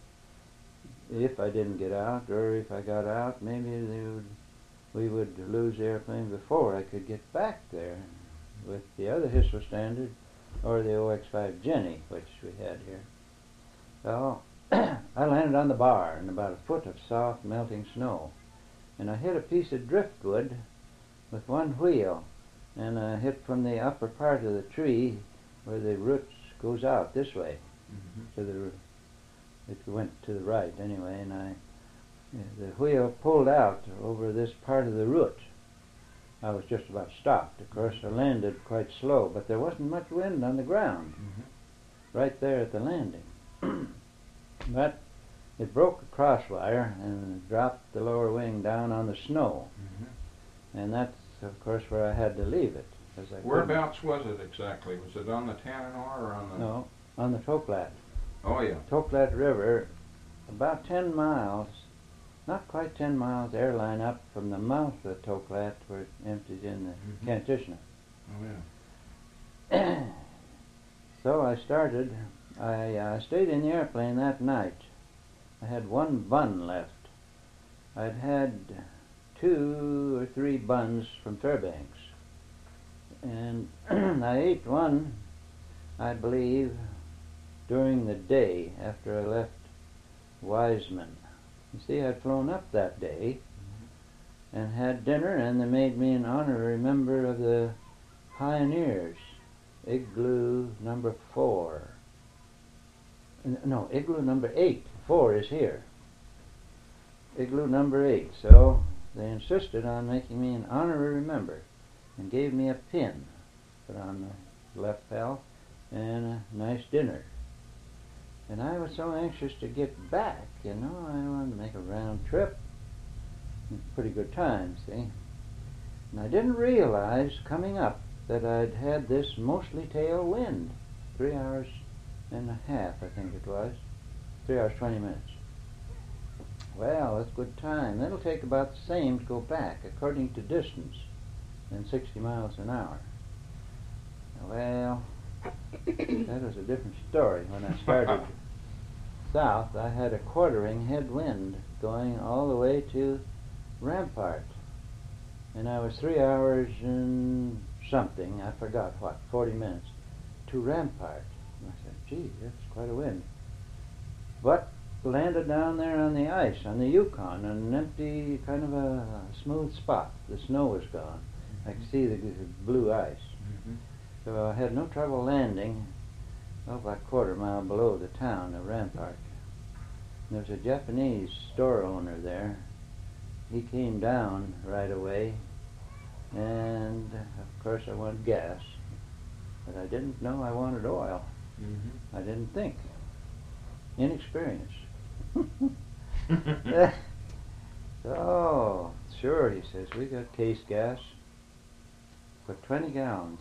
If I didn't get out, or if I got out, maybe they would, we would lose the airplane before I could get back there with the other Hisso Standard or the O X five Jenny, which we had here. So I landed on the bar in about a foot of soft melting snow, and I hit a piece of driftwood with one wheel, and I hit from the upper part of the tree where the roots goes out this way mm-hmm. to the It went to the right anyway, and I, the wheel pulled out over this part of the root. I was just about stopped. Of course, I landed quite slow, but there wasn't much wind on the ground mm-hmm. right there at the landing. But it broke the crosswire and dropped the lower wing down on the snow. Mm-hmm. And that's, of course, where I had to leave it. I Whereabouts was it exactly? Was it on the Tanana or on the... No, on the Toklat. Oh, yeah. Toklat River, about ten miles, not quite ten miles airline up from the mouth of the Toklat where it empties in the mm-hmm. Kantishna. Oh, yeah. So I started, I uh, stayed in the airplane that night. I had one bun left. I'd had two or three buns from Fairbanks. And I ate one, I believe, during the day after I left Wiseman. You see, I'd flown up that day mm-hmm. and had dinner, and they made me an honorary member of the Pioneers, Igloo number four. No, Igloo number eight. Four is here. Igloo number eight. So they insisted on making me an honorary member and gave me a pin put on the left pal and a nice dinner. And I was so anxious to get back, you know, I wanted to make a round trip. Pretty good time, see. And I didn't realize coming up that I'd had this mostly tailwind. Three hours and a half, I think it was. Three hours, twenty minutes. Well, that's good time. That'll take about the same to go back, according to distance, than sixty miles an hour. Well, that was a different story when I started south, I had a quartering headwind going all the way to Rampart. And I was three hours and something, I forgot what, forty minutes, to Rampart. And I said, gee, that's quite a wind. But landed down there on the ice, on the Yukon, on an empty, kind of a smooth spot. The snow was gone. I could see the, the blue ice. Mm-hmm. So I had no trouble landing, oh, about a quarter mile below the town of Rampart. There was a Japanese store owner there. He came down right away, and of course I wanted gas, but I didn't know I wanted oil. Mm-hmm. I didn't think. Inexperience. Oh, sure, he says, we got case gas. Put twenty gallons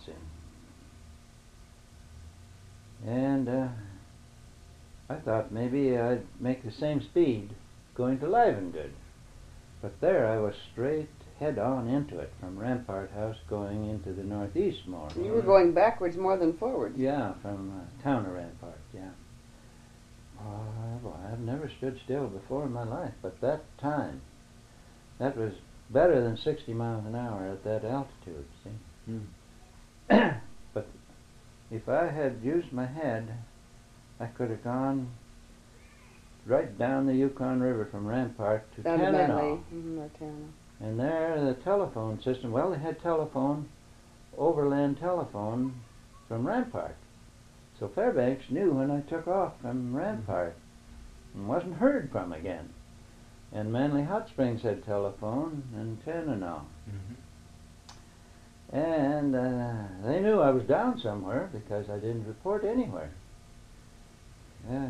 in. And uh, I thought maybe I'd make the same speed going to Livengood. But there I was straight head on into it from Rampart House going into the northeast more. You were going backwards more than forwards. Yeah, from uh, town of Rampart, yeah. Oh, boy, I've never stood still before in my life, but that time, that was better than sixty miles an hour at that altitude, see? Mm. But if I had used my head, I could have gone right down the Yukon River from Rampart to Down to Manly. Tanana. Mm-hmm, or Tanana. And there the telephone system, well, they had telephone, overland telephone from Rampart. So Fairbanks knew when I took off from Rampart and wasn't heard from again. And Manly Hot Springs had telephone and Tanana. Mm-hmm. And uh, they knew I was down somewhere because I didn't report anywhere. Yeah.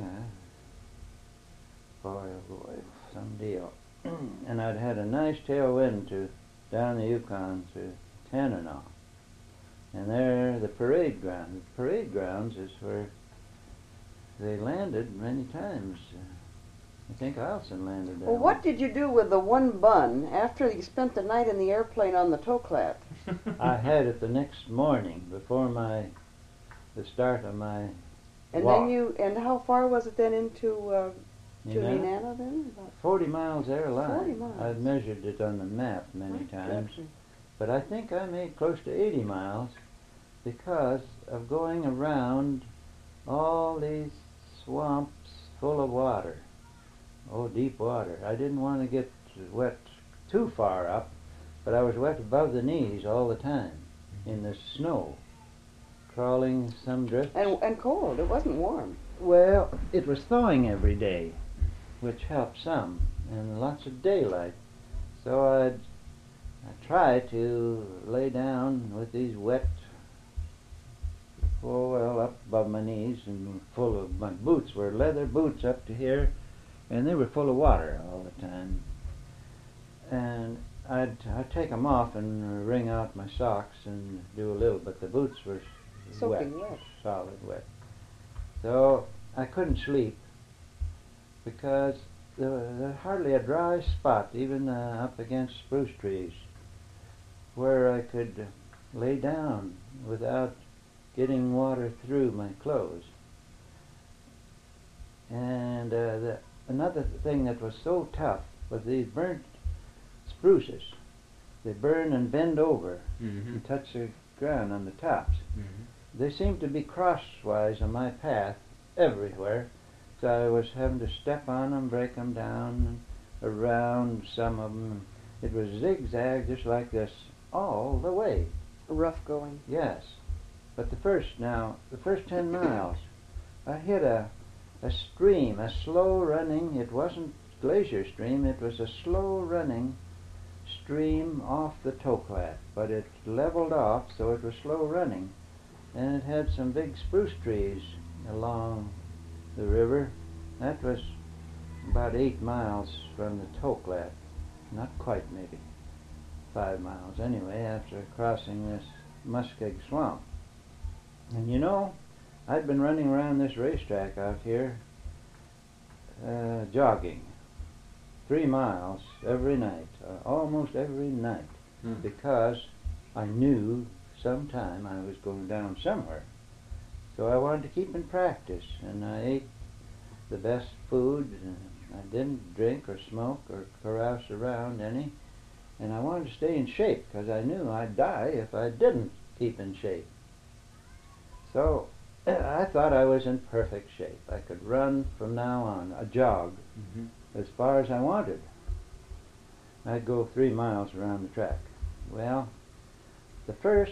Boy, oh boy, some deal. And I'd had a nice tailwind to down the Yukon to Tanana. And there, the parade ground. The parade grounds is where they landed many times. Uh, I think Eielson landed there. Well, what did you do with the one bun after you spent the night in the airplane on the Toklat? I had it the next morning before my, the start of my And walk. then you, and how far was it then into, uh, to Nenana? Nenana then? About Forty miles there line. forty miles. I've measured it on the map many My times. goodness. But I think I made close to eighty miles because of going around all these swamps full of water. Oh, deep water. I didn't want to get wet too far up, but I was wet above the knees all the time in the snow, crawling some drifts. And, and cold. It wasn't warm. Well, it was thawing every day, which helped some, and lots of daylight. So I'd I tried to lay down with these wet, oh well, up above my knees and full of, my boots were leather boots up to here, and they were full of water all the time. And I'd, I'd take them off and wring out my socks and do a little, but the boots were Soaking wet. solid wet. So I couldn't sleep because there was hardly a dry spot, even uh, up against spruce trees, where I could lay down without getting water through my clothes. And uh, the, another thing that was so tough was these burnt spruces. They burn and bend over Mm-hmm. and touch the ground on the tops. Mm-hmm. They seemed to be crosswise on my path everywhere, so I was having to step on them, break them down, and around some of them. It was zigzag just like this all the way. Rough going. Yes. But the first, now, the first ten miles, I hit a, a stream, a slow running, it wasn't glacier stream, it was a slow running stream off the Toklat, but it leveled off, so it was slow running. And it had some big spruce trees along the river. That was about eight miles from the Toklat. Not quite, maybe. Five miles anyway, after crossing this muskeg swamp. And you know, I'd been running around this racetrack out here, uh, jogging, three miles every night, uh, almost every night, Mm. because I knew sometime I was going down somewhere. So I wanted to keep in practice, and I ate the best food. And I didn't drink or smoke or carouse around any. And I wanted to stay in shape because I knew I'd die if I didn't keep in shape. So I thought I was in perfect shape. I could run from now on, a jog, Mhm. as far as I wanted. I'd go three miles around the track. Well, the first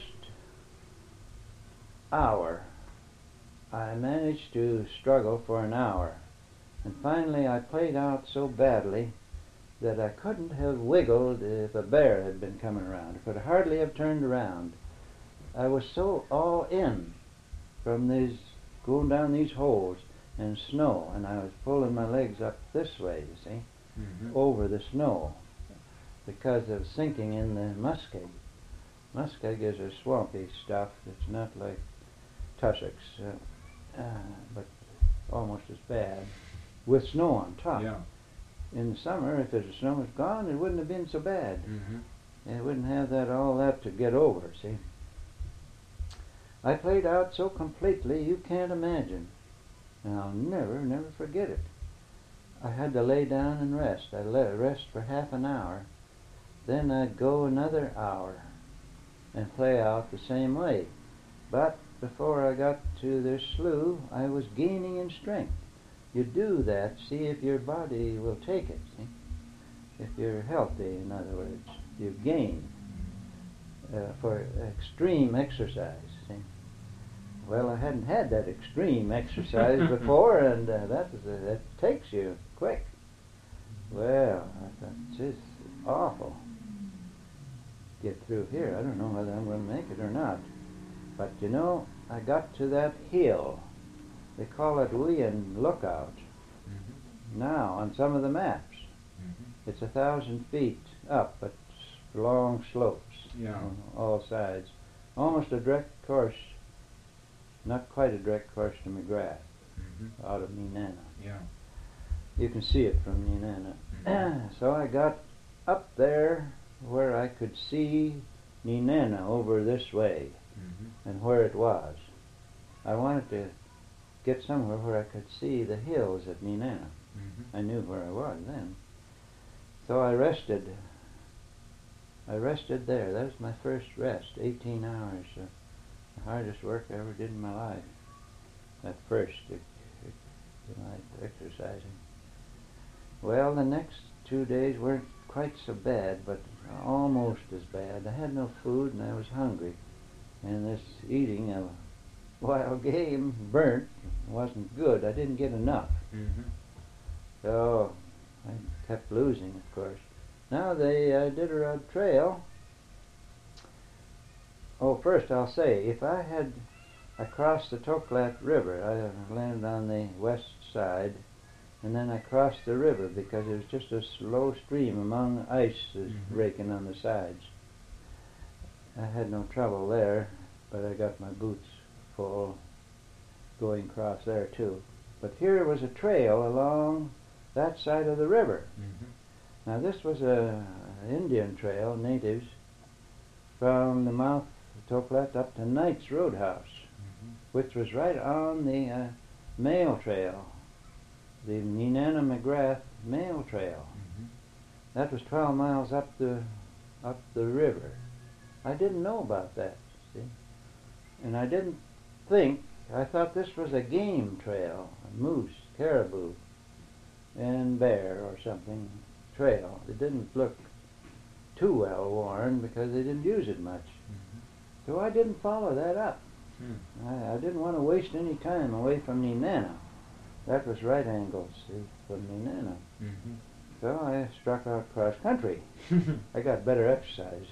hour, I managed to struggle for an hour. And finally I played out so badly that I couldn't have wiggled if a bear had been coming around. I could hardly have turned around. I was so all in from these, going down these holes and snow, and I was pulling my legs up this way, you see, Mhm. over the snow, because of sinking in the muskeg. Muskeg is a swampy stuff. It's not like tussocks, uh, uh, but almost as bad, with snow on top. Yeah. In the summer, if the snow was gone, it wouldn't have been so bad. Mhm. It wouldn't have that all that to get over, see. I played out so completely you can't imagine. And I'll never, never forget it. I had to lay down and rest. I'd let rest for half an hour. Then I'd go another hour and play out the same way. But before I got to the slough, I was gaining in strength. You do that, see if your body will take it, see? If you're healthy, in other words, you gain uh, for extreme exercise, see? Well, I hadn't had that extreme exercise before, and uh, that, is, uh, that takes you quick. Well, I thought, this is awful. Get through here. I don't know whether I'm going to make it or not. But, you know, I got to that hill. They call it Wean Lookout Mhm. now on some of the maps. Mhm. It's a thousand feet up, but long slopes Yeah. on all sides. Almost a direct course, not quite a direct course to McGrath, Mhm. out of Nenana. Yeah. You can see it from Nenana. Mhm. So I got up there where I could see Nenana over this way Mhm. and where it was. I wanted to get somewhere where I could see the hills at Nenana. Mhm. I knew where I was then. So I rested. I rested there. That was my first rest, eighteen hours. Uh, the hardest work I ever did in my life. At first, it, it, it, like exercising. Well, the next two days weren't quite so bad, but almost as bad. I had no food and I was hungry. And this eating of wild game, burnt, wasn't good. I didn't get enough. Mhm. So I kept losing, of course. Now they uh, did a trail. Oh, first I'll say, if I had I crossed the Toklat River, I landed on the west side, and then I crossed the river because it was just a slow stream among ice that's Mhm. raking on the sides. I had no trouble there, but I got my boots full going across there too. But here was a trail along that side of the river. Mhm. Now this was a Indian trail, natives, from the mouth of Toklat up to Knight's Roadhouse, Mhm. which was right on the uh, mail trail, the Nenana McGrath mail trail. Mhm. That was twelve miles up the up the river. I didn't know about that, see, and I didn't think. I thought this was a game trail, a moose, caribou, and bear or something trail. It didn't look too well worn because they didn't use it much. Mhm. So I didn't follow that up. Hmm. I, I didn't want to waste any time away from Nenana. That was right angles, see, from Nenana. Mhm. So I struck out cross country. I got better exercise.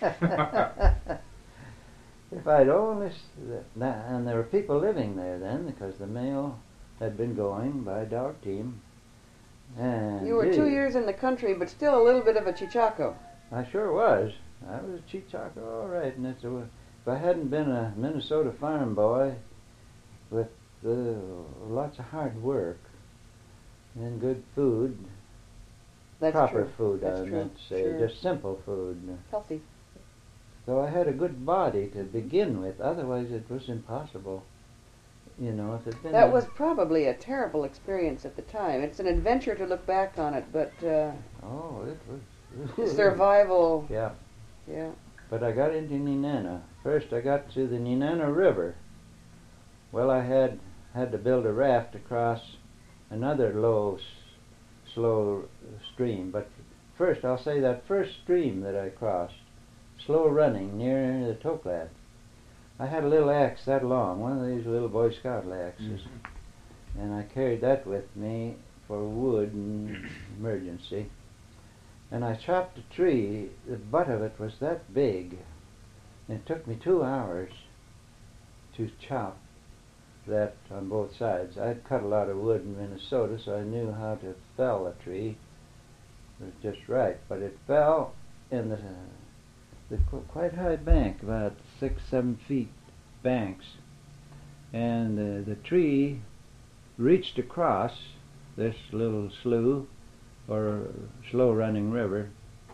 If I'd only, s- th- na- and there were people living there then because the mail had been going by dog team. And You were two gee, years in the country, but still a little bit of a chichaco. I sure was. I was a Cheechako, all right. And it's a, if I hadn't been a Minnesota farm boy with uh, lots of hard work and good food, That's proper true. food, That's I true. meant to say, Sure. just simple food. Healthy. So I had a good body to begin with, otherwise it was impossible. you know, if it'd been That a- was probably a terrible experience at the time. It's an adventure to look back on it, but uh, Oh, it was. survival, Yeah, yeah. but I got into Nenana. First, I got to the Nenana River. Well, I had had to build a raft across another low, s- slow stream. But first, I'll say that first stream that I crossed, slow running near the Toklat. I had a little axe that long, one of these little Boy Scout axes, and I carried that with me for wood and emergency. And I chopped a tree. The butt of it was that big. And it took me two hours to chop that on both sides. I'd cut a lot of wood in Minnesota, so I knew how to fell a tree. It was just right. But it fell in the, the qu- quite high bank, about six, seven feet banks. And uh, the tree reached across this little slough or slow running river,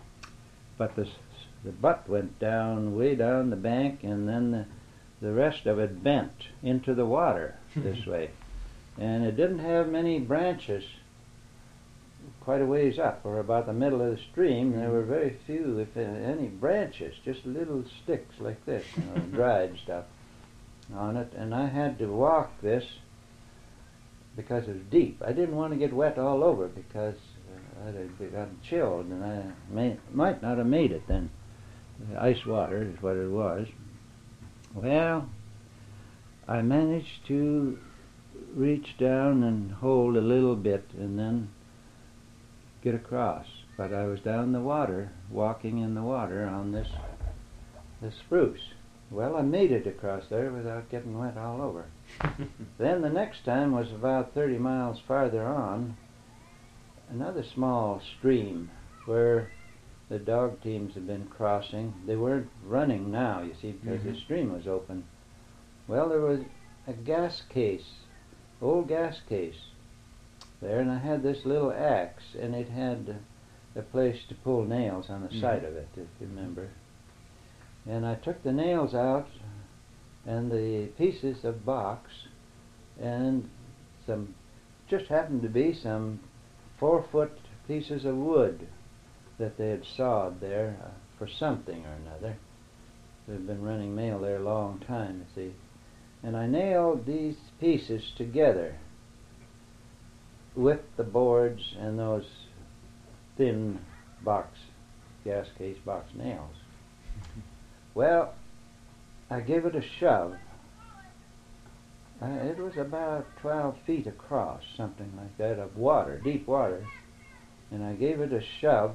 but the, s- the butt went down, way down the bank, and then the, the rest of it bent into the water this way. And it didn't have many branches quite a ways up, or about the middle of the stream. There were very few, if any, branches, just little sticks like this, you know, dried stuff on it. And I had to walk this because it was deep. I didn't want to get wet all over because uh, I'd have gotten chilled, and I may, might not have made it then. Ice water is what it was. Well, I managed to reach down and hold a little bit and then get across. But I was down the water, walking in the water on this, this spruce. Well, I made it across there without getting wet all over. Then the next time was about thirty miles farther on, another small stream where the dog teams had been crossing. They weren't running now, you see, because Mhm. the stream was open. Well, there was a gas case, old gas case there, and I had this little axe, and it had a place to pull nails on the Mhm. side of it, if you remember. And I took the nails out and the pieces of box and some, just happened to be some four foot pieces of wood that they had sawed there uh, for something or another. They'd been running mail there a long time, you see. And I nailed these pieces together with the boards and those thin box, gas case box nails. Well, I gave it a shove. Uh, it was about twelve feet across, something like that, of water, deep water. And I gave it a shove.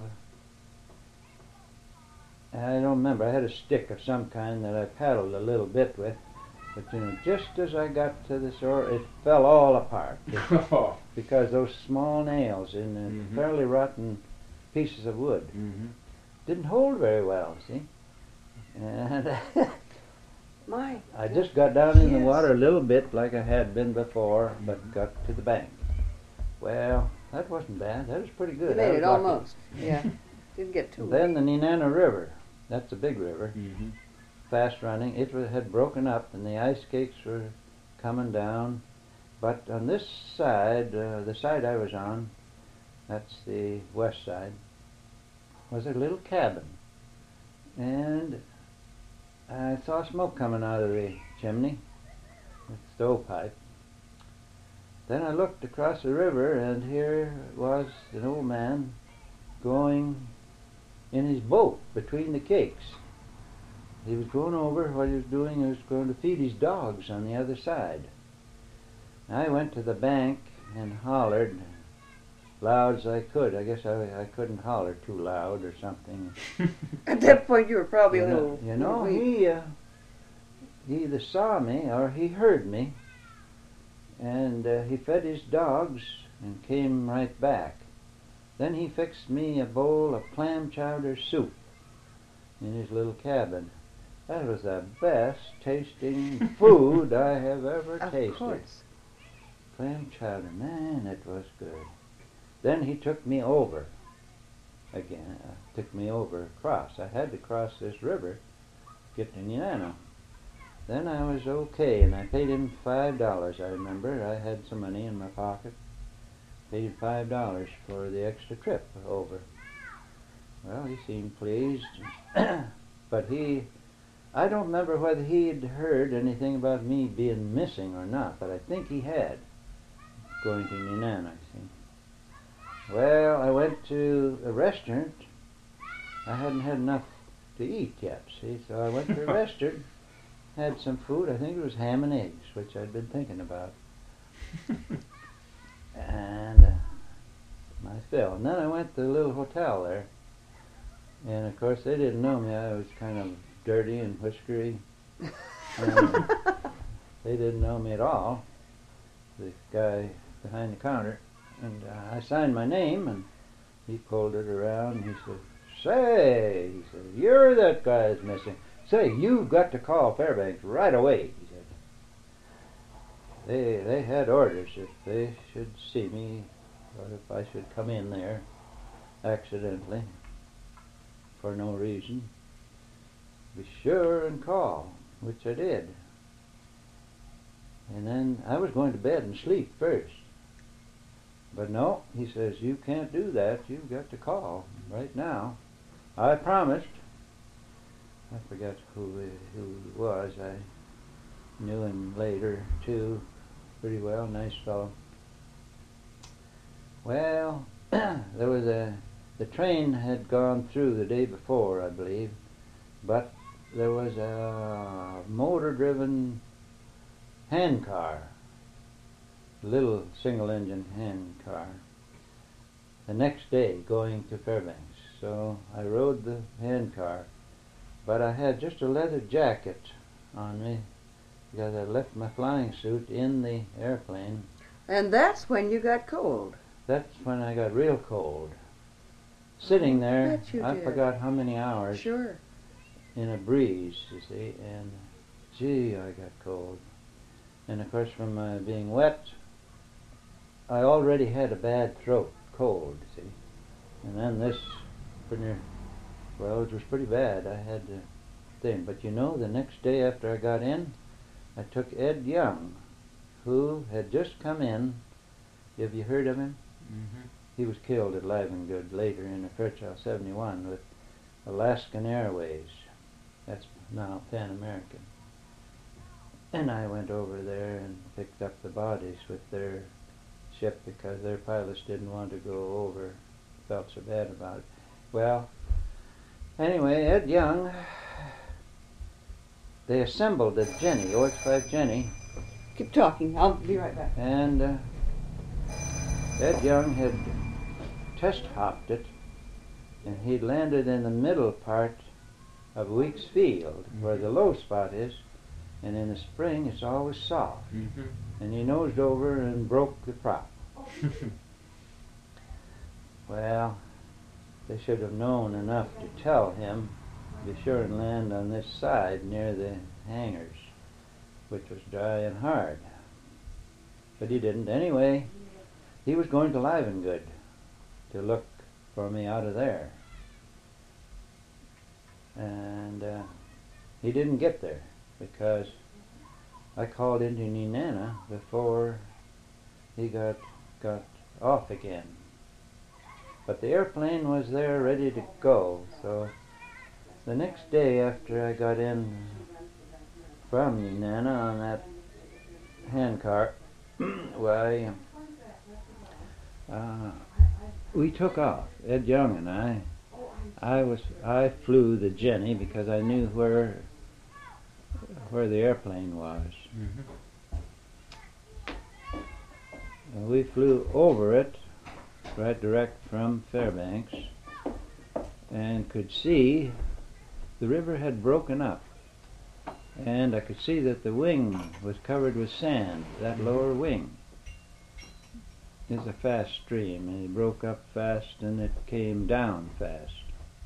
I don't remember. I had a stick of some kind that I paddled a little bit with. But, you know, just as I got to the shore, it fell all apart. Oh. Because those small nails in the Mhm. fairly rotten pieces of wood Mhm. didn't hold very well, see? And My. I just got down in the Yes. water a little bit like I had been before, but got to the bank. Well, that wasn't bad. That was pretty good. You I made was it lucky. almost. Yeah. Didn't get too Then wet. the Nenana River. That's a big river, Mhm. fast running. It was, had broken up, and the ice cakes were coming down. But on this side, uh, the side I was on, that's the west side, was a little cabin. And I saw smoke coming out of the chimney, the stovepipe. Then I looked across the river, and here was an old man going in his boat between the cakes. He was going over, what he was doing, he was going to feed his dogs on the other side. I went to the bank and hollered loud as I could. I guess I, I couldn't holler too loud or something. At that point, you were probably You a know, little. you know weak. he, uh, he either saw me or he heard me, and uh, he fed his dogs and came right back. Then he fixed me a bowl of clam chowder soup in his little cabin. That was the best tasting food I have ever Of tasted. course. Clam chowder, man, it was good. Then he took me over again, uh, took me over across. I had to cross this river, get to Nenana. then I was okay, and I paid him five dollars. I remember I had some money in my pocket. Paid him five dollars for the extra trip over. Well, he seemed pleased, but he, I don't remember whether he'd heard anything about me being missing or not, but I think he had, going to Nenana, see. Well, I went to a restaurant. I hadn't had enough to eat yet, see, so I went to a restaurant, had some food. I think it was ham and eggs, which I'd been thinking about. And uh, I fell. And then I went to the little hotel there. And of course they didn't know me. I was kind of dirty and whiskery. And they didn't know me at all. The guy behind the counter. And uh, I signed my name, and he pulled it around, and he said, "Say," he said, "you're that guy that's missing. Say, you've got to call Fairbanks right away," he said. They they had orders if they should see me, or if I should come in there accidentally for no reason, be sure and call, which I did. And then I was going to bed and sleep first. But no, he says, "You can't do that. You've got to call right now." I promised. I forgot who he, who he was. I knew him later, too, pretty well. Nice fellow. Well, there was a... The train had gone through the day before, I believe, but there was a motor-driven hand car, little single-engine hand car, the next day going to Fairbanks. So I rode the hand car, but I had just a leather jacket on me because I left my flying suit in the airplane. And that's when you got cold. That's when I got real cold. Sitting there, Bet you I did. forgot how many hours Sure. in a breeze, you see, and gee, I got cold. And of course, from uh, being wet, I already had a bad throat cold, see. And then this, pretty, well, it was pretty bad. I had to thing. But you know, the next day after I got in, I took Ed Young, who had just come in. Have you heard of him? Mm-hmm. He was killed at Livengood later in a Fairchild seventy-one with Alaskan Airways. That's now Pan American. And I went over there and picked up the bodies with their ship because their pilots didn't want to go over, felt so bad about it. Well, anyway, Ed Young, they assembled the Jenny, O X five Jenny. Keep talking. I'll be right back. And uh, Ed Young had test hopped it, and he'd landed in the middle part of Weeks Field, mm-hmm. where the low spot is, and in the spring it's always soft. Mm-hmm. And he nosed over and broke the prop. Well, they should have known enough to tell him, be sure and land on this side near the hangars, which was dry and hard. But he didn't. Anyway, he was going to Livengood to look for me out of there. And uh, he didn't get there because I called into Nenana before he got got off again. But the airplane was there ready to go, so the next day after I got in from Nenana on that handcar, why, uh, we took off, Ed Young and I. I was I flew the Jenny because I knew where where the airplane was. Mm-hmm. And we flew over it, right direct from Fairbanks, and could see the river had broken up. And I could see that the wing was covered with sand, that lower wing. It's a fast stream, and it broke up fast and it came down fast.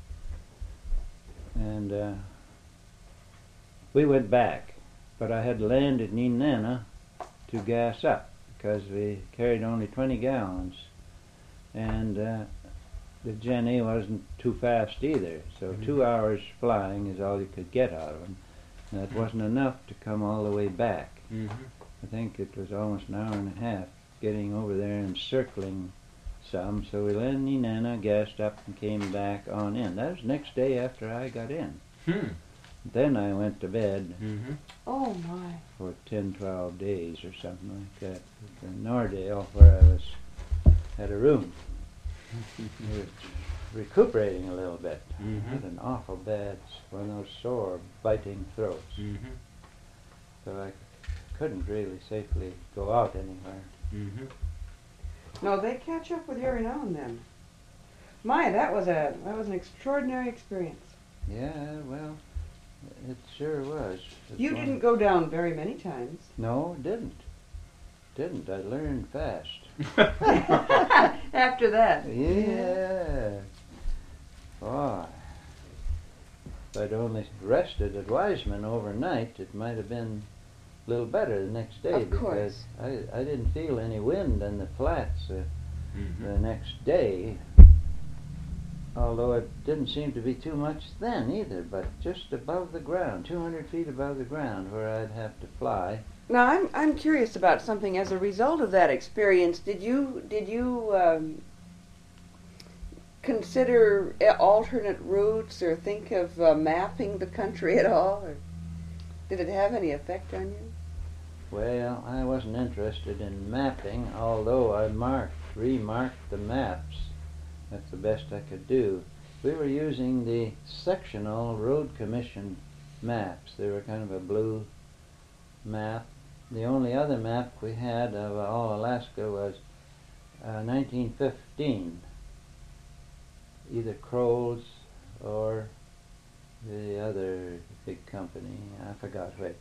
And uh, we went back, but I had landed in Nenana to gas up because we carried only twenty gallons, and uh, the Jenny wasn't too fast either, so mm-hmm. two hours flying is all you could get out of them. That wasn't enough to come all the way back. Mm-hmm. I think it was almost an hour and a half getting over there and circling some. So we Lenny Nana gassed up and came back on in. That was the next day after I got in. Hmm. Then I went to bed Mm-hmm. Oh my. for ten, twelve days or something like that at the Nordale, where I was at a room. We were recuperating a little bit. Mm-hmm. I had an awful bad, one of those sore, biting throats. Mm-hmm. So I couldn't really safely go out anywhere. Mm-hmm. No, they catch up with you every now and then. My, that was a that was an extraordinary experience. Yeah, well, it sure was. It You was- didn't go down very many times. No, didn't. Didn't. I learned fast. After that. Yeah. Boy. If I'd only rested at Wiseman overnight, it might have been a little better the next day. Of course. Because I, I didn't feel any wind in the flats uh, Mm-hmm. the next day. Although it didn't seem to be too much then either, but just above the ground, two hundred feet above the ground where I'd have to fly. Now I'm I'm curious about something. As a result of that experience, did you did you um, consider uh, alternate routes or think of uh, mapping the country at all, or did it have any effect on you? Well, I wasn't interested in mapping, although I marked, remarked the maps. That's the best I could do. We were using the sectional road commission maps. They were kind of a blue map. The only other map we had of all Alaska was uh, nineteen fifteen, either Kroll's or the other big company, I forgot which.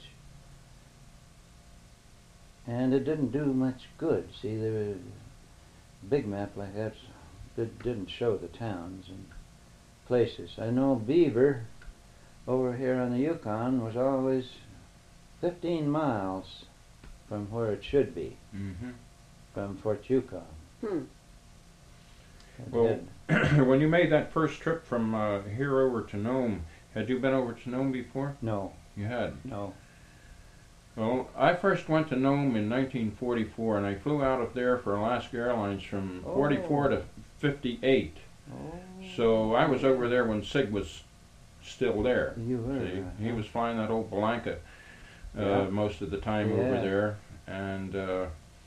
And it didn't do much good. See, there was a big map like that did, didn't show the towns and places. I know Beaver over here on the Yukon was always fifteen miles from where it should be, Mm-hmm. from Fort Yukon. Hmm. It Well, had- when you made that first trip from uh, here over to Nome, had you been over to Nome before? no, You had. no. Well, I first went to Nome in nineteen forty-four, and I flew out of there for Alaska Airlines from Oh. forty-four to fifty-eight. Oh, So I was over there when Sig was still there. you were. See, uh, he was flying that old Blanca uh, Yeah. most of the time over Yeah. there, and uh,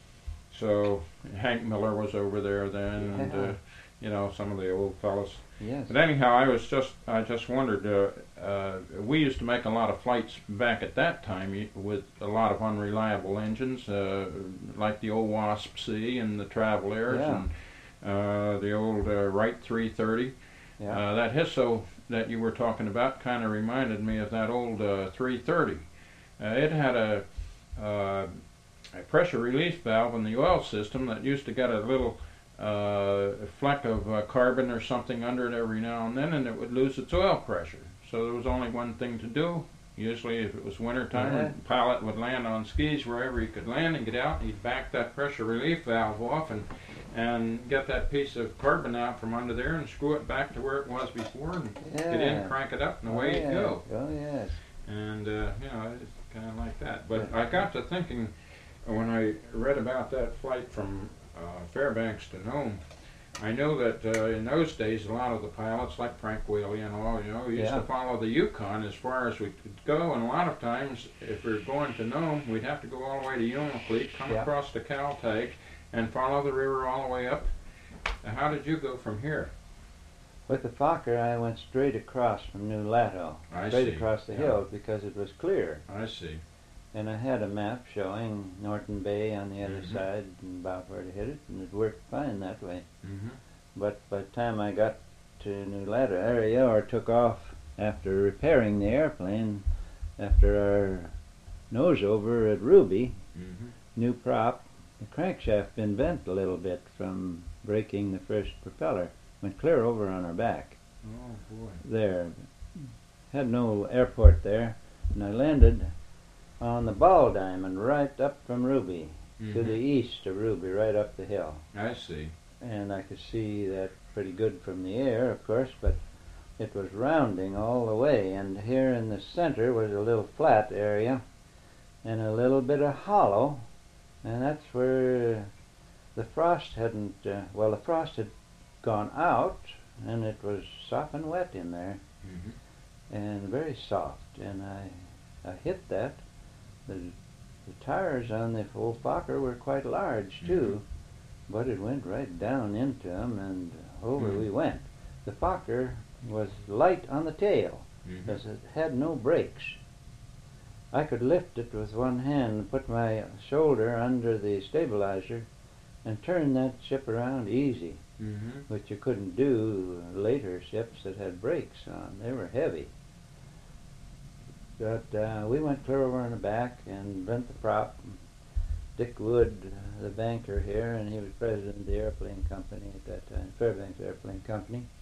so Hank Miller was over there then, and Yeah. uh, you know, some of the old fellas. Yes. But anyhow, I was just I just wondered. Uh, uh, we used to make a lot of flights back at that time y- with a lot of unreliable engines, uh, like the old Wasp C and the Travelairs Yeah. and uh, the old uh, Wright three thirty. Yeah. Uh, that Hisso that you were talking about kind of reminded me of that old uh, three thirty. Uh, it had a, uh, a pressure release valve in the oil system that used to get a little uh, fleck of uh, carbon or something under it every now and then, and it would lose its oil pressure. So there was only one thing to do. Usually, if it was winter time, Yeah. the pilot would land on skis wherever he could land and get out, and he'd back that pressure relief valve off and and get that piece of carbon out from under there and screw it back to where it was before, and get in, Yeah. crank it up, and Oh, away you yes. go. Oh, yes. And uh, you know, it's kind of like that. But I got to thinking when I read about that flight from uh, Fairbanks to Nome. I know that uh, in those days, a lot of the pilots, like Frank Whaley and all, you know, used Yeah. to follow the Yukon as far as we could go. And a lot of times, if we were going to Nome, we'd have to go all the way to Unalakleet, come Yeah. across to Caltech, and follow the river all the way up. Now, how did you go from here? With the Fokker, I went straight across from New Lato, I straight see. across the Yeah. hill because it was clear. I see. And I had a map showing Norton Bay on the other Mhm. side and about where to hit it, and it worked fine that way. Mm-hmm. But by the time I got to New Lato area, or took off after repairing the airplane, after our nose over at Ruby, Mm-hmm. new prop, the crankshaft been bent a little bit from breaking the first propeller. Went clear over on our back. Oh, boy. There. Had no airport there, and I landed on the Ball Diamond right up from Ruby, to the Mhm. east of Ruby, right up the hill. I see. And I could see that pretty good from the air, of course, but it was rounding all the way, and here in the center was a little flat area and a little bit of hollow, and that's where the frost hadn't, uh, well, the frost had gone out, and it was sopping wet in there, Mm-hmm. and very soft, and I, I hit that. The, the tires on the old Fokker were quite large, too, mm-hmm. but it went right down into them, and over mm-hmm. we went. The Fokker was light on the tail, because mm-hmm. it had no brakes. I could lift it with one hand and put my shoulder under the stabilizer and turn that ship around easy, mm-hmm. which you couldn't do later ships that had brakes on. They were heavy. But uh, we went clear over in the back and bent the prop. Dick Wood, uh, the banker here, and he was president of the airplane company at that time, Fairbanks Airplane Company.